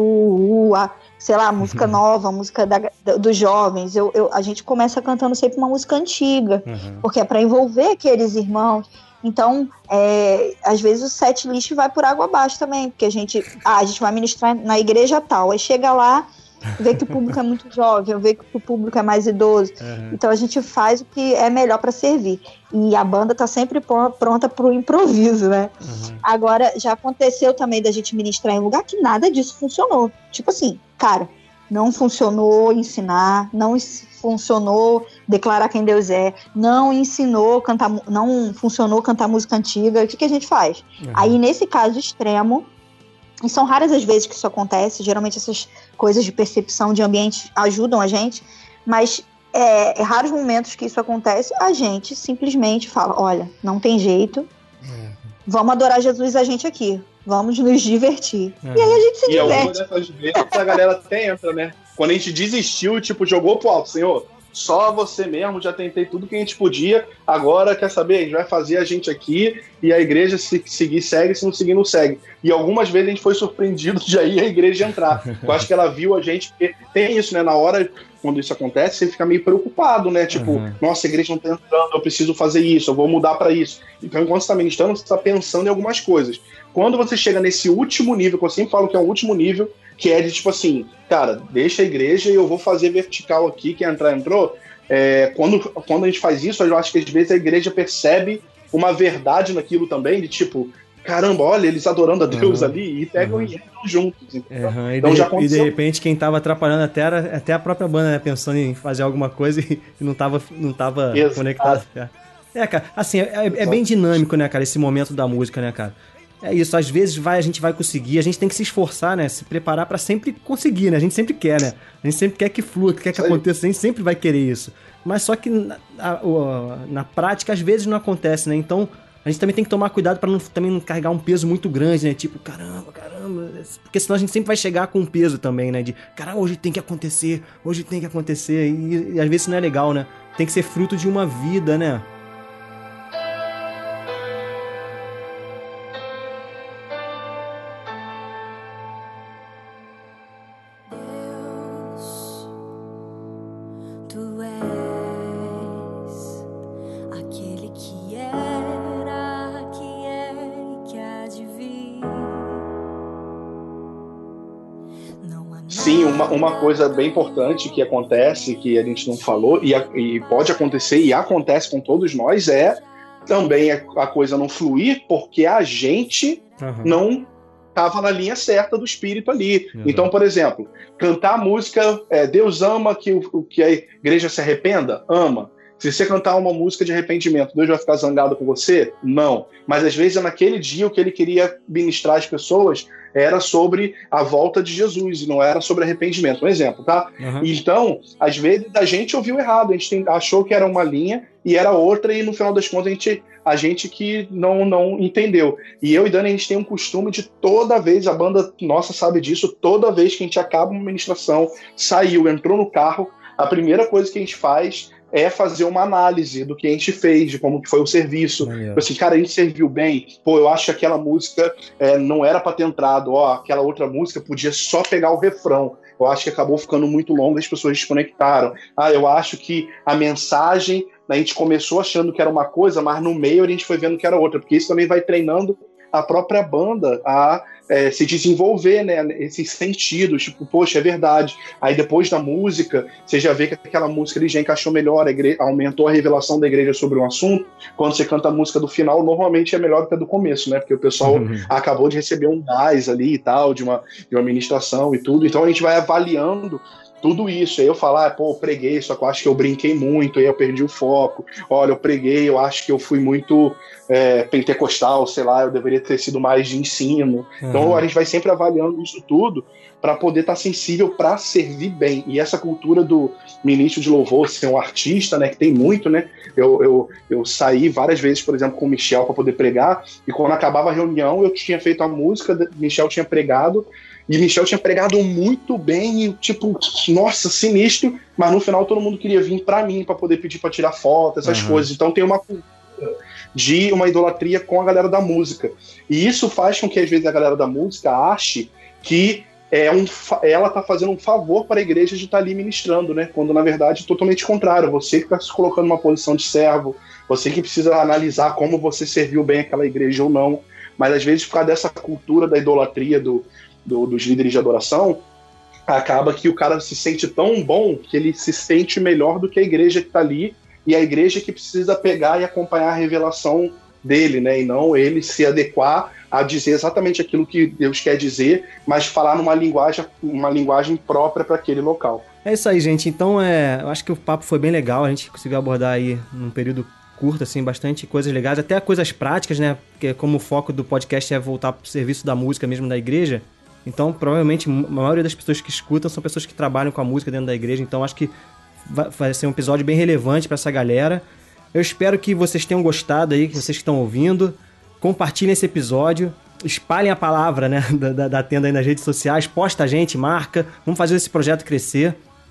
Yeshua, sei lá, música
Uhum.
nova, música da, da- dos jovens. Eu, eu- a gente começa cantando sempre uma música antiga,
Uhum.
porque é para envolver aqueles irmãos. Então, é, às vezes o set list vai por água abaixo também, porque a gente, ah, a gente vai ministrar na igreja tal, aí chega lá, vê que o público é muito jovem, vê que o público é mais idoso.
Uhum.
Então a gente faz o que é melhor para servir. E a banda tá sempre pr- pronta pro improviso, né?
Uhum.
Agora, já aconteceu também da gente ministrar em lugar que nada disso funcionou. Tipo assim, cara, não funcionou ensinar, não ens- funcionou declarar quem Deus é, não ensinou cantar, mu- não funcionou cantar música antiga. O que, que a gente faz?
Uhum.
Aí, nesse caso extremo, e são raras as vezes que isso acontece, geralmente essas coisas de percepção de ambiente ajudam a gente, mas é, é raros momentos que isso acontece, a gente simplesmente fala, olha, não tem jeito,
Uhum.
vamos adorar Jesus a gente aqui, vamos nos divertir.
Uhum.
E aí a gente se
E alguma
diverte.
dessas vezes a galera até entra, né? Quando a gente desistiu, tipo, jogou pro alto, Senhor, só você mesmo, já tentei tudo que a gente podia, agora, quer saber, a gente vai fazer a gente aqui e a igreja se seguir segue, se não seguir não segue. E algumas vezes a gente foi surpreendido de aí a igreja entrar. Eu acho que ela viu a gente, porque tem isso, né, na hora, quando isso acontece, você fica meio preocupado, né, tipo,
Uhum.
nossa, a igreja não tá entrando, eu preciso fazer isso, eu vou mudar pra isso. Então, enquanto você tá ministrando, você tá pensando em algumas coisas. Quando você chega nesse último nível, que eu sempre falo que é o último nível, que é de tipo assim, cara, deixa a igreja e eu vou fazer vertical aqui, quem entrar, entrou. É, quando, quando a gente faz isso, eu acho que às vezes a igreja percebe uma verdade naquilo também, de tipo, caramba, olha, eles adorando a Deus
Uhum.
ali e pegam
Uhum.
e entram juntos. entendeu?
Uhum. E,
Então
de,
já
e de
aconteceu.
repente quem tava atrapalhando até era até a própria banda, né? Pensando em fazer alguma coisa e não tava, não tava
Exato.
conectado. É. É, cara, assim, é, é bem dinâmico, né, cara, esse momento da música, né, cara? É isso, às vezes vai, a gente vai conseguir, a gente tem que se esforçar, né, se preparar pra sempre conseguir, né, a gente sempre quer, né, a gente sempre quer que flua, que quer que
Isso aí.
aconteça, a gente sempre vai querer isso, mas só que na, a- o- na prática às vezes não acontece, né, então a gente também tem que tomar cuidado pra não, também não carregar um peso muito grande, né, tipo, caramba, caramba, porque senão a gente sempre vai chegar com um peso também, né, de, caramba, hoje tem que acontecer, hoje tem que acontecer, e, e às vezes isso não é legal, né, tem que ser fruto de uma vida, né.
Deus, tu és aquele que era, que é e que há de vir. Não há
Sim, uma, uma coisa bem importante que acontece, que a gente não falou, e, a, e pode acontecer, e acontece com todos nós, é também a coisa não fluir, porque a gente uhum. não estava na linha certa do espírito ali. Uhum. Então, por exemplo, cantar a música é, Deus ama que, o, que a igreja se arrependa? Ama. Se você cantar uma música de arrependimento, Deus vai ficar zangado com você? Não. Mas às vezes naquele dia o que ele queria ministrar às pessoas era sobre a volta de Jesus e não era sobre arrependimento. Um exemplo, tá? Uhum. Então, às vezes a gente ouviu errado, a gente tem, achou que era uma linha e era outra e no final das contas a gente, a gente que não, não entendeu. E eu e Dani, a gente tem um costume de toda vez, a banda nossa sabe disso, toda vez que a gente acaba uma ministração, saiu, entrou no carro, a primeira coisa que a gente faz é fazer uma análise do que a gente fez, de como que foi o serviço. Tipo assim, cara, a gente serviu bem, pô, eu acho que aquela música é, não era pra ter entrado, ó, aquela outra música podia só pegar o refrão. Eu acho que acabou ficando muito longo, as pessoas desconectaram. Ah, eu acho que a mensagem, a gente começou achando que era uma coisa, mas no meio a gente foi vendo que era outra, porque isso também vai treinando a própria banda a é, se desenvolver, né, esses sentidos, tipo, poxa, é verdade. Aí depois da música, você já vê que aquela música ali já encaixou melhor, a igreja, aumentou a revelação da igreja sobre um assunto. Quando você canta a música do final, normalmente é melhor do que a do começo, né, porque o pessoal uhum. acabou de receber um gás ali e tal, de uma, de uma ministração e tudo, então a gente vai avaliando tudo isso. Aí eu falo, ah, pô, eu preguei, só que eu acho que eu brinquei muito, aí eu perdi o foco. Olha, eu preguei, eu acho que eu fui muito é, pentecostal, sei lá, eu deveria ter sido mais de ensino. Uhum. Então a gente vai sempre avaliando isso tudo para poder estar tá sensível para servir bem. E essa cultura do ministro de louvor ser um artista, né, que tem muito, né? Eu, eu, eu saí várias vezes, por exemplo, com o Michel para poder pregar, e quando acabava a reunião, eu tinha feito a música, Michel tinha pregado, e Michel tinha pregado muito bem, e tipo, nossa, sinistro, mas no final todo mundo queria vir pra mim, pra poder pedir pra tirar foto, essas uhum. coisas. Então tem uma cultura de uma idolatria com a galera da música. E isso faz com que às vezes a galera da música ache que é um, ela tá fazendo um favor para a igreja de estar tá ali ministrando, né? Quando na verdade é totalmente contrário. Você que tá se colocando numa posição de servo, você que precisa analisar como você serviu bem aquela igreja ou não. Mas às vezes por causa dessa cultura da idolatria do Do, dos líderes de adoração, acaba que o cara se sente tão bom que ele se sente melhor do que a igreja que está ali, e a igreja que precisa pegar e acompanhar a revelação dele, né? E não ele se adequar a dizer exatamente aquilo que Deus quer dizer, mas falar numa linguagem, uma linguagem própria para aquele local.
É isso aí, gente. Então, é, eu acho que o papo foi bem legal, a gente conseguiu abordar aí num período curto, assim, bastante coisas legais, até coisas práticas, né? Porque como o foco do podcast é voltar para o serviço da música mesmo da igreja, então, provavelmente, a maioria das pessoas que escutam são pessoas que trabalham com a música dentro da igreja. Então, acho que vai ser um episódio bem relevante para essa galera. Eu espero que vocês tenham gostado aí, que vocês que estão ouvindo. Compartilhem esse episódio. Espalhem a palavra, né, da, da tenda aí nas redes sociais. Posta a gente, marca. Vamos fazer esse projeto crescer.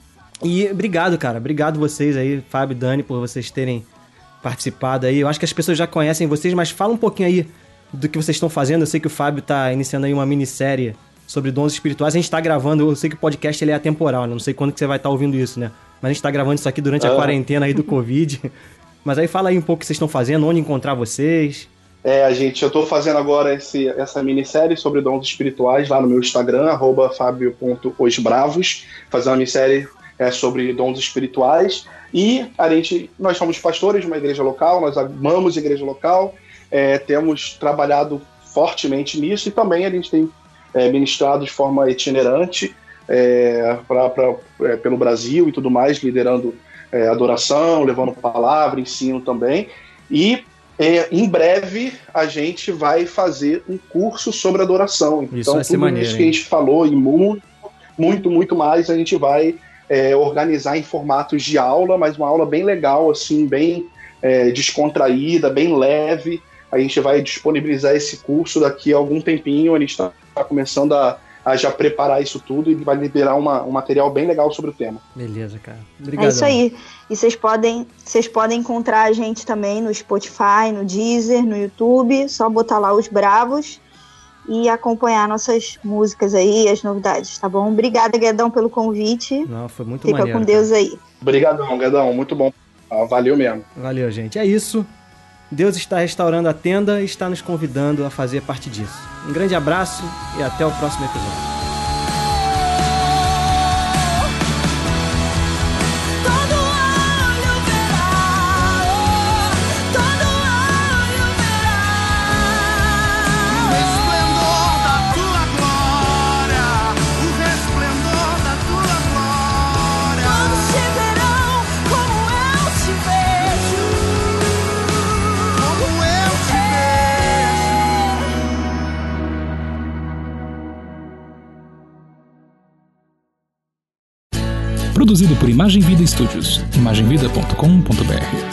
E obrigado, cara. Obrigado vocês aí, Fábio e Dani, por vocês terem participado aí. Eu acho que as pessoas já conhecem vocês, mas fala um pouquinho aí do que vocês estão fazendo. Eu sei que o Fábio está iniciando aí uma minissérie sobre dons espirituais. A gente tá gravando, eu sei que o podcast ele é atemporal, né? Não sei quando que você vai estar tá ouvindo isso, né? Mas a gente tá gravando isso aqui durante a ah. quarentena aí do Covid. Mas aí fala aí um pouco o que vocês estão fazendo, onde encontrar vocês.
É, a gente, eu tô fazendo agora esse, essa minissérie sobre dons espirituais lá no meu Instagram, arroba fabio ponto osbravos, fazendo uma minissérie é, sobre dons espirituais. E a gente, nós somos pastores de uma igreja local, nós amamos a igreja local, é, temos trabalhado fortemente nisso, e também a gente tem É, ministrado de forma itinerante é, pra, pra, é, pelo Brasil e tudo mais, liderando é, adoração, levando palavra, ensino também. E é, em breve a gente vai fazer um curso sobre adoração. Então, isso vai ser tudo maneiro, isso que a gente falou e muito, muito, muito mais, a gente vai é, organizar em formatos de aula, mas uma aula bem legal, assim, bem é, descontraída, bem leve. A gente vai disponibilizar esse curso daqui a algum tempinho, a gente está tá começando a, a já preparar isso tudo e vai liberar uma, um material bem legal sobre o tema.
Beleza, cara. Obrigado.
É isso aí. E vocês podem, vocês podem encontrar a gente também no Spotify, no Deezer, no YouTube, só botar lá Os Bravos e acompanhar nossas músicas aí, as novidades, tá bom? Obrigada, Guedão, pelo convite.
Não, foi muito
Fica
maneiro.
Fica com Deus
cara.
aí.
Obrigadão, Guedão, muito bom. Valeu mesmo.
Valeu, gente. É isso. Deus está restaurando a tenda e está nos convidando a fazer parte disso. Um grande abraço e até o próximo episódio.
Produzido por Imagem Vida Studios, imagem vida ponto com ponto b r.